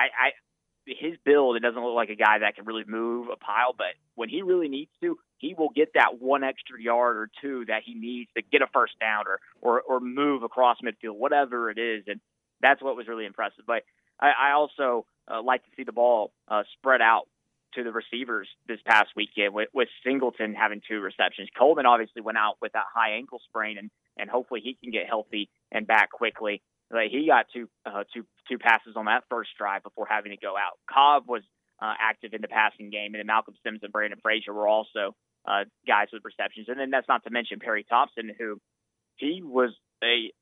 his build, it doesn't look like a guy that can really move a pile, but when he really needs to, he will get that 1 extra yard or 2 that he needs to get a first down or move across midfield, whatever it is. And that's what was really impressive. But I also like to see the ball spread out to the receivers this past weekend with Singleton having 2 receptions. Coleman obviously went out with that high ankle sprain, and hopefully he can get healthy and back quickly. Like, he got two passes on that first drive before having to go out. Cobb was active in the passing game, and then Malcolm Sims and Brandon Frazier were also guys with receptions. And then that's not to mention Perry Thompson, who he was a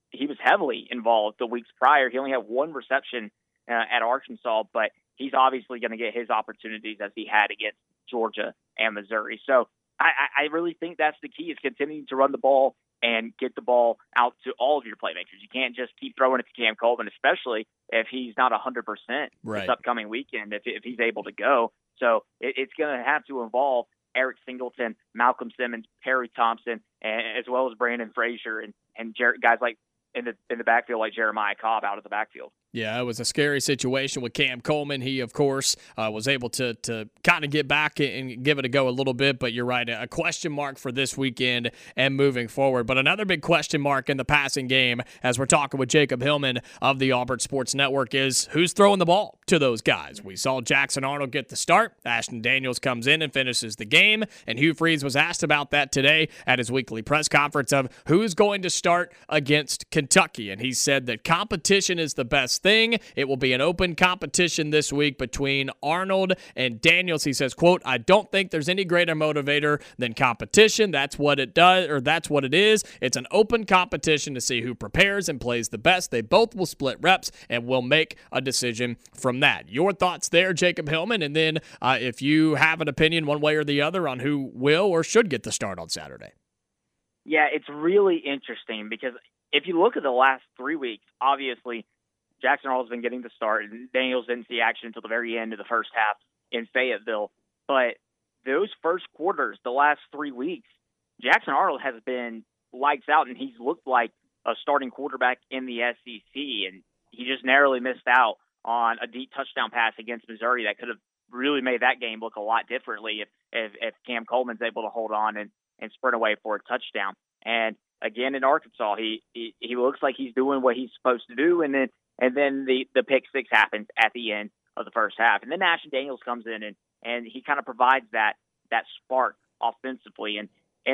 he was heavily involved the weeks prior. He only had one reception at Arkansas, but he's obviously going to get his opportunities as he had against Georgia and Missouri. So I really think that's the key, is continuing to run the ball and get the ball out to all of your playmakers. You can't just keep throwing it to Cam Coleman, especially if he's not 100%
right.
this upcoming weekend, if he's able to go. So it's going to have to involve Eric Singleton, Malcolm Simmons, Perry Thompson, as well as Brandon Frazier and guys like in the backfield like Jeremiah Cobb out of the backfield.
Yeah, it was a scary situation with Cam Coleman. He, of course, was able to kind of get back and give it a go a little bit, but you're right, a question mark for this weekend and moving forward. But another big question mark in the passing game, as we're talking with Jacob Hillman of the Auburn Sports Network, is who's throwing the ball to those guys. We saw Jackson Arnold get the start. Ashton Daniels comes in and finishes the game, and Hugh Freeze was asked about that today at his weekly press conference of who's going to start against Kentucky, and he said that competition is the best thing. It will be an open competition this week between Arnold and Daniels. He says, quote, "I don't think there's any greater motivator than competition. That's what it does, or that's what it is. It's an open competition to see who prepares and plays the best. They both will split reps, and we'll make a decision from that." Your thoughts there, Jacob Hillman, and then if you have an opinion one way or the other on who will or should get the start on Saturday.
Yeah, it's really interesting because if you look at the last 3 weeks, obviously Jackson Arnold's been getting the start, and Daniels didn't see action until the very end of the first half in Fayetteville. But those first quarters, the last 3 weeks, Jackson Arnold has been lights out, and he's looked like a starting quarterback in the SEC, and he just narrowly missed out on a deep touchdown pass against Missouri that could have really made that game look a lot differently if Cam Coleman's able to hold on and sprint away for a touchdown. And again, in Arkansas, he looks like he's doing what he's supposed to do, and then the pick six happens at the end of the first half. And then Ashton Daniels comes in and he kind of provides that spark offensively. And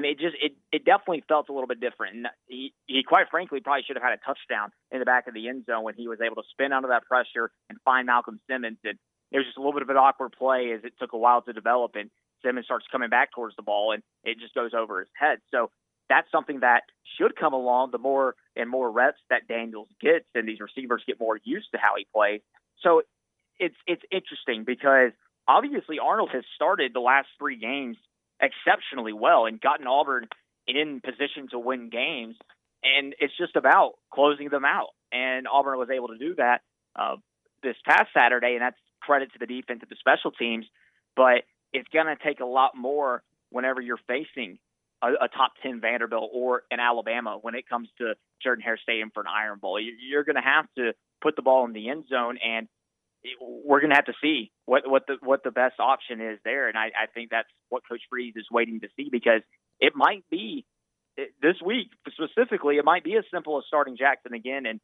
it definitely felt a little bit different. And he quite frankly probably should have had a touchdown in the back of the end zone when he was able to spin under that pressure and find Malcolm Simmons. And it was just a little bit of an awkward play as it took a while to develop, and Simmons starts coming back towards the ball and it just goes over his head. So that's something that should come along the more and more reps that Daniels gets, and these receivers get more used to how he plays. So it's interesting because obviously Arnold has started the last 3 games exceptionally well and gotten Auburn in position to win games, and it's just about closing them out. And Auburn was able to do that this past Saturday, and that's credit to the defense and the special teams. But it's going to take a lot more whenever you're facing a top 10 Vanderbilt or an Alabama when it comes to Jordan-Hare Stadium for an Iron Bowl. You're going to have to put the ball in the end zone, and we're going to have to see what the best option is there. And I think that's what Coach Freeze is waiting to see, because it might be this week specifically, it might be as simple as starting Jackson again. And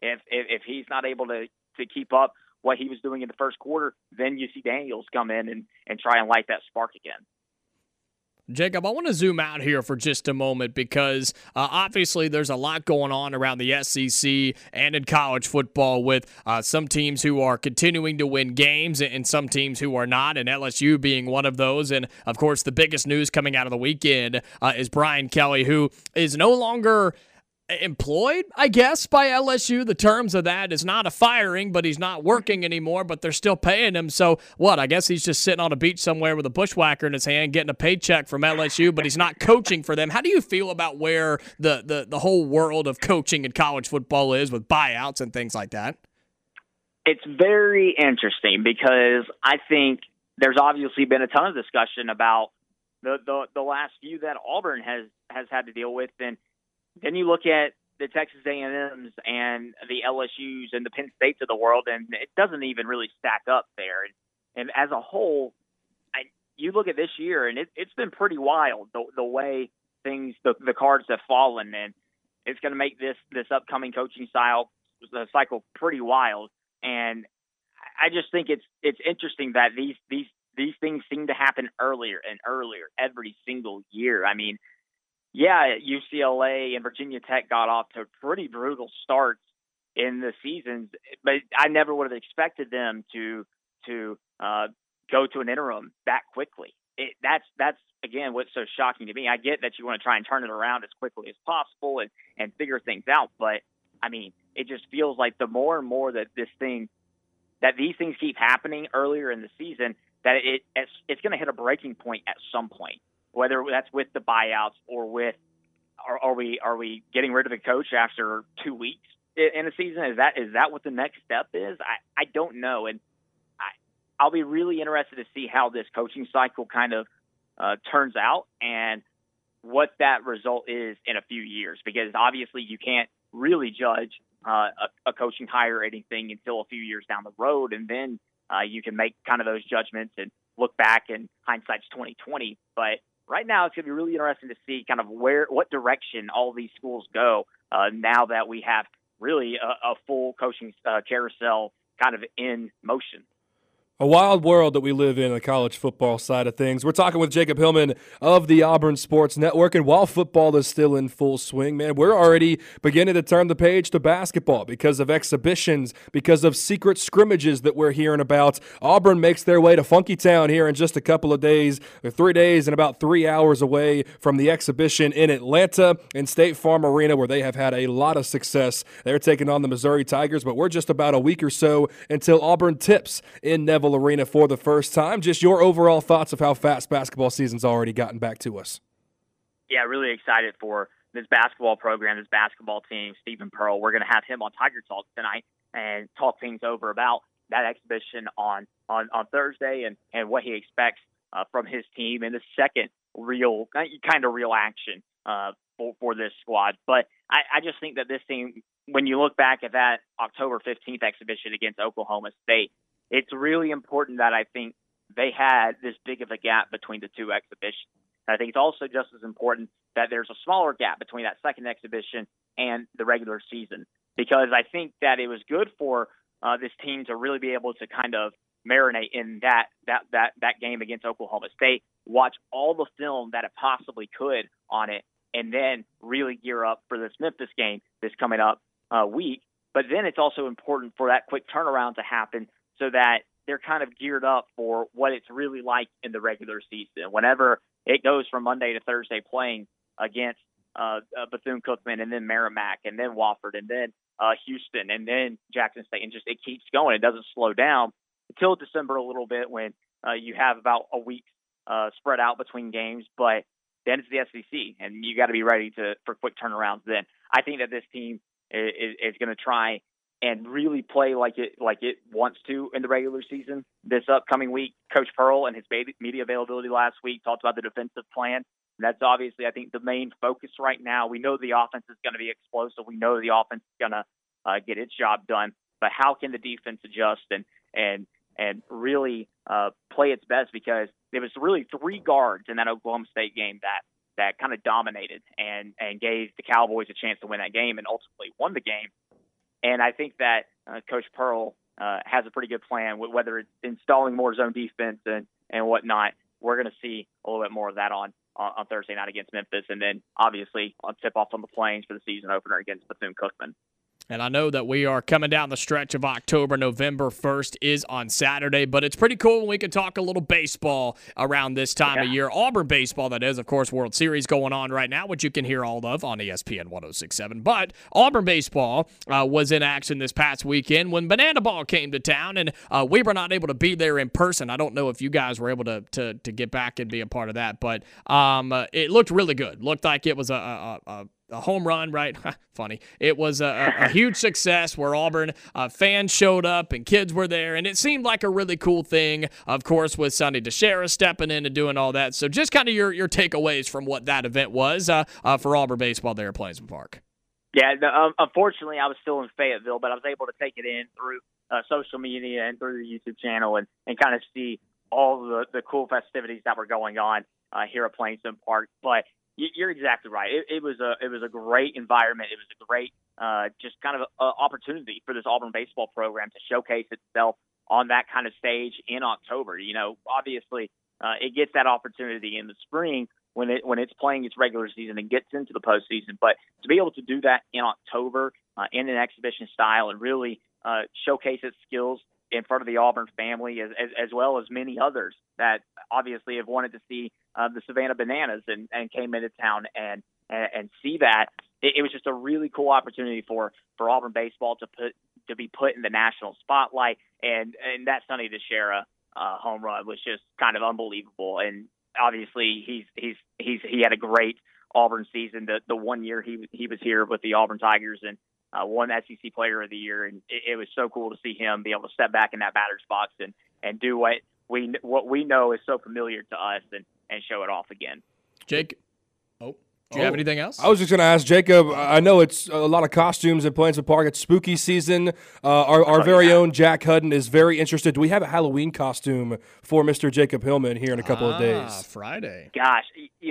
if he's not able to keep up what he was doing in the first quarter, then you see Daniels come in and try and light that spark again.
Jacob, I want to zoom out here for just a moment because obviously there's a lot going on around the SEC and in college football with some teams who are continuing to win games and some teams who are not, and LSU being one of those. And, of course, the biggest news coming out of the weekend is Brian Kelly, who is no longer employed, I guess, by LSU. The terms of that is not a firing, but he's not working anymore, but they're still paying him. So what? I guess he's just sitting on a beach somewhere with a bushwhacker in his hand getting a paycheck from LSU, but he's not coaching for them. How do you feel about where the whole world of coaching in college football is with buyouts and things like that?
It's very interesting because I think there's obviously been a ton of discussion about the last few that Auburn has had to deal with. And then you look at the Texas A&Ms and the LSUs and the Penn States of the world, and it doesn't even really stack up there. And as a whole, you look at this year, and it's been pretty wild, the way things, the cards have fallen, and it's going to make this upcoming coaching cycle pretty wild. And I just think it's interesting that these things seem to happen earlier and earlier every single year. I mean, yeah, UCLA and Virginia Tech got off to pretty brutal starts in the seasons, but I never would have expected them to go to an interim that quickly. That's again what's so shocking to me. I get that you want to try and turn it around as quickly as possible and figure things out, but I mean, it just feels like the more and more that these things keep happening earlier in the season, that it's going to hit a breaking point at some point, whether that's with the buyouts or with are we getting rid of the coach after 2 weeks in the season? Is that what the next step is? I don't know, and I'll be really interested to see how this coaching cycle kind of turns out and what that result is in a few years, because obviously you can't really judge a coaching hire or anything until a few years down the road, and then you can make kind of those judgments and look back, and hindsight's 20/20. But right now it's going to be really interesting to see kind of what direction all these schools go now that we have really a full coaching carousel kind of in motion.
A wild world that we live in the college football side of things. We're talking with Jacob Hillman of the Auburn Sports Network, and while football is still in full swing, man, we're already beginning to turn the page to basketball because of exhibitions, because of secret scrimmages that we're hearing about. Auburn makes their way to Funky Town here in just a couple of days. They're 3 days and about 3 hours away from the exhibition in Atlanta in State Farm Arena, where they have had a lot of success. They're taking on the Missouri Tigers, but we're just about a week or so until Auburn tips in Neville Arena for the first time. Just your overall thoughts of how fast basketball season's already gotten back to us.
Yeah, really excited for this basketball program, this basketball team. Stephen Pearl, we're going to have him on Tiger Talk tonight and talk things over about that exhibition on Thursday and what he expects from his team in the second real action for this squad. But I just think that this team, when you look back at that October 15th exhibition against Oklahoma State, it's really important that I think they had this big of a gap between the two exhibitions. And I think it's also just as important that there's a smaller gap between that second exhibition and the regular season, because I think that it was good for this team to really be able to kind of marinate in that game against Oklahoma State, watch all the film that it possibly could on it, and then really gear up for this Memphis game this coming up week. But then it's also important for that quick turnaround to happen, so that they're kind of geared up for what it's really like in the regular season. Whenever it goes from Monday to Thursday playing against Bethune-Cookman and then Merrimack and then Wofford and then Houston and then Jackson State, and just it keeps going. It doesn't slow down until December a little bit when you have about a week spread out between games. But then it's the SEC, and you got to be ready for quick turnarounds then. I think that this team is going to try and really play like it wants to in the regular season this upcoming week. Coach Pearl and his media availability last week talked about the defensive plan. And that's obviously, I think, the main focus right now. We know the offense is going to be explosive. We know the offense is going to get its job done. But how can the defense adjust and really play its best? Because there was really 3 guards in that Oklahoma State game that kind of dominated and gave the Cowboys a chance to win that game and ultimately won the game. And I think that Coach Pearl has a pretty good plan, whether it's installing more zone defense and whatnot. We're going to see a little bit more of that on Thursday night against Memphis, and then obviously on tip-off on the Plains for the season opener against Bethune-Cookman.
And I know that we are coming down the stretch of October. November 1st is on Saturday, but it's pretty cool when we can talk a little baseball around this time of year. Auburn baseball, that is, of course, World Series going on right now, which you can hear all of on ESPN 106.7. But Auburn baseball was in action this past weekend when Banana Ball came to town, and we were not able to be there in person. I don't know if you guys were able to get back and be a part of that, but it looked really good. Looked like it was a home run, right? Funny. It was a huge success where Auburn fans showed up and kids were there, and it seemed like a really cool thing, of course, with Sonny DeShera stepping in and doing all that. So just kind of your takeaways from what that event was for Auburn baseball there at Plainsman Park.
Yeah, unfortunately, I was still in Fayetteville, but I was able to take it in through social media and through the YouTube channel and kind of see all the cool festivities that were going on here at Plainsman Park. But you're exactly right. It was a great environment. It was a great just kind of opportunity for this Auburn baseball program to showcase itself on that kind of stage in October. You know, obviously it gets that opportunity in the spring when it's playing its regular season and gets into the postseason. But to be able to do that in October in an exhibition style and really showcase its skills in front of the Auburn family, as well as many others that obviously have wanted to see the Savannah Bananas and came into town and see that. it was just a really cool opportunity for Auburn baseball to be put in the national spotlight, and that Sonny DiChiara home run was just kind of unbelievable. And obviously he had a great Auburn season. The 1 year he was here with the Auburn Tigers and won SEC Player of the Year, and it was so cool to see him be able to step back in that batter's box and do what we know is so familiar to us and show it off again.
Jake, do you have anything else?
I was just going to ask Jacob. I know it's a lot of costumes at Plainsville Park. It's spooky season. Our very own Jack Hudden is very interested. Do we have a Halloween costume for Mr. Jacob Hillman here in a couple of days?
Friday.
Gosh,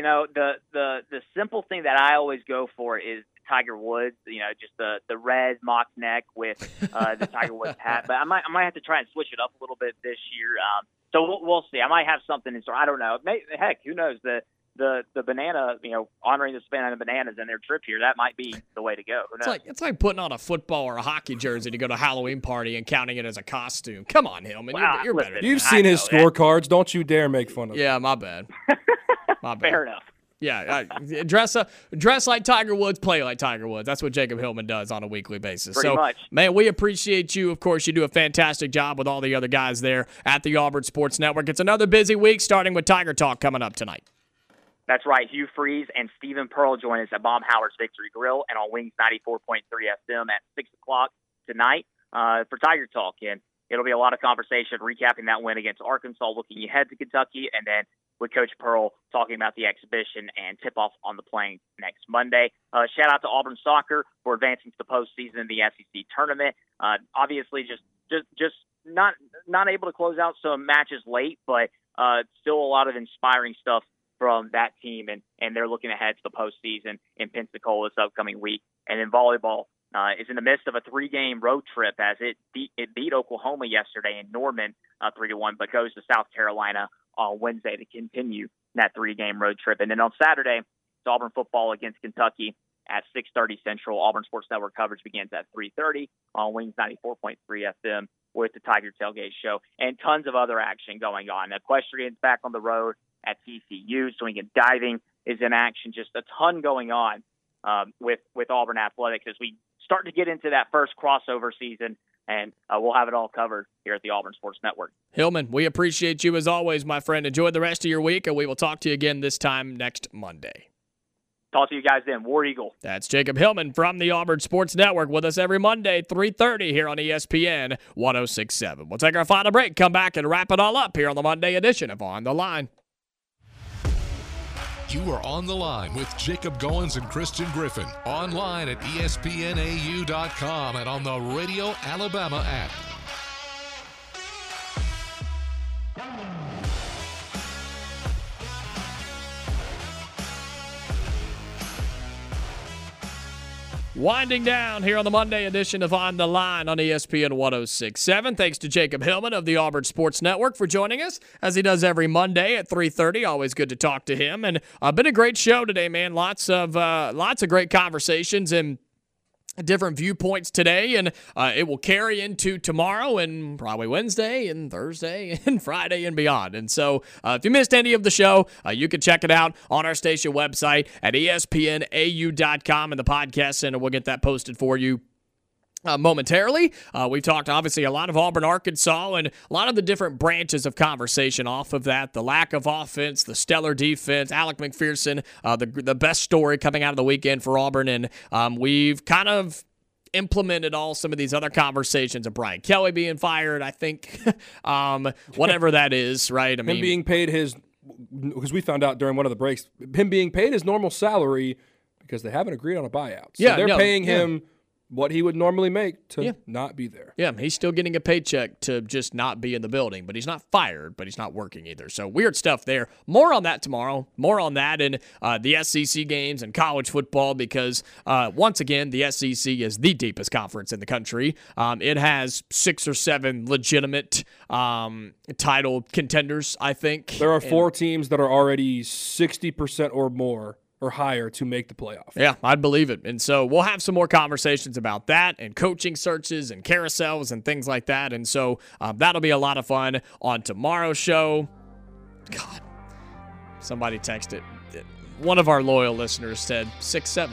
the simple thing that I always go for is Tiger Woods. Just the red mock neck with the Tiger Woods hat. But I might have to try and switch it up a little bit this year. So we'll see. I might have something in store. I don't know. Heck, who knows? The banana, honoring the banana bananas and their trip here, that might be the way to go.
It's like putting on a football or a hockey jersey to go to a Halloween party and counting it as a costume. Come on, Hillman. You're better.
You've seen his scorecards. Don't you dare make fun of him.
Yeah, my bad.
Fair enough.
Yeah, dress like Tiger Woods, play like Tiger Woods. That's what Jacob Hillman does on a weekly basis.
Pretty much.
Man, we appreciate you. Of course, you do a fantastic job with all the other guys there at the Auburn Sports Network. It's another busy week, starting with Tiger Talk coming up tonight.
That's right. Hugh Freeze and Stephen Pearl join us at Bob Howard's Victory Grill and on Wings 94.3 FM at 6 o'clock tonight for Tiger Talk. And it'll be a lot of conversation recapping that win against Arkansas, looking ahead to Kentucky, and then with Coach Pearl talking about the exhibition and tip-off on the Plains next Monday. Shout out to Auburn Soccer for advancing to the postseason in the SEC tournament. Obviously, just not able to close out some matches late, but still a lot of inspiring stuff from that team, and they're looking ahead to the postseason in Pensacola this upcoming week. And then volleyball is in the midst of a 3-game road trip as it beat Oklahoma yesterday in Norman 3-1, but goes to South Carolina on Wednesday to continue that 3-game road trip. And then on Saturday, it's Auburn football against Kentucky at 6:30 Central. Auburn Sports Network coverage begins at 3:30 on Wings 94.3 FM with the Tiger Tailgate Show, and tons of other action going on. Equestrian's back on the road at TCU. Swing and diving is in action. Just a ton going on with Auburn athletics as we start to get into that first crossover season, and we'll have it all covered here at the Auburn Sports Network.
Hillman, we appreciate you as always, my friend. Enjoy the rest of your week, and we will talk to you again this time next Monday.
Talk to you guys then. War Eagle.
That's Jacob Hillman from the Auburn Sports Network with us every Monday, 3:30 here on ESPN 106.7. We'll take our final break, come back, and wrap it all up here on the Monday edition of On the Line.
You are on the line with Jacob Goins and Christian Griffin. Online at ESPNAU.com and on the Radio Alabama app.
Winding down here on the Monday edition of On the Line on ESPN 106.7. Thanks to Jacob Hillman of the Auburn Sports Network for joining us, as he does every Monday at 3:30. Always good to talk to him. And been a great show today, man. Lots of great conversations and different viewpoints today, and it will carry into tomorrow and probably Wednesday and Thursday and Friday and beyond. And so if you missed any of the show, you can check it out on our station website at ESPNAU.com in the podcast center. We'll get that posted for you momentarily. We've talked obviously a lot of Auburn, Arkansas, and a lot of the different branches of conversation off of that. The lack of offense, the stellar defense, Alec McPherson, the best story coming out of the weekend for Auburn, and we've kind of implemented some of these other conversations of Brian Kelly being fired, I think, whatever that is, right? I mean,
him being paid because we found out during one of the breaks, him being paid his normal salary because they haven't agreed on a buyout. So they're paying him what he would normally make to not be there.
Yeah, he's still getting a paycheck to just not be in the building, but he's not fired, but he's not working either. So weird stuff there. More on that tomorrow. More on that in the SEC games and college football because, once again, the SEC is the deepest conference in the country. It has 6 or 7 legitimate title contenders, I think.
There are 4 teams that are already 60% or more or higher to make the playoff.
Yeah, I'd believe it. And so we'll have some more conversations about that and coaching searches and carousels and things like that. And so that'll be a lot of fun on tomorrow's show. God, somebody texted. One of our loyal listeners said 6'7".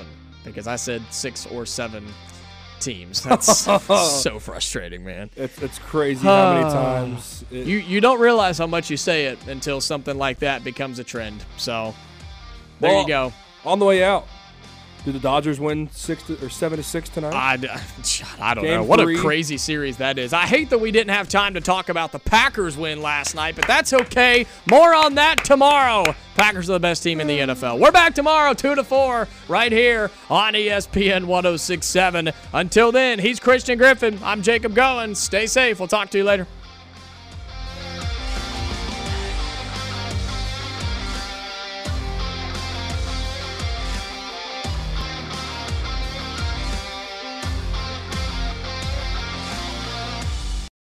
because I said 6 or 7 teams. That's so frustrating, man.
It's crazy how many times.
You don't realize how much you say it until something like that becomes a trend. So there you go.
On the way out, did the Dodgers win 7-6 tonight?
I don't know.
Game
What
3.
a crazy series that is. I hate that we didn't have time to talk about the Packers win last night, but that's okay. More on that tomorrow. Packers are the best team in the NFL. We're back tomorrow, 2 to 4, right here on ESPN 106.7. Until then, he's Christian Griffin. I'm Jacob Goins. Stay safe. We'll talk to you later.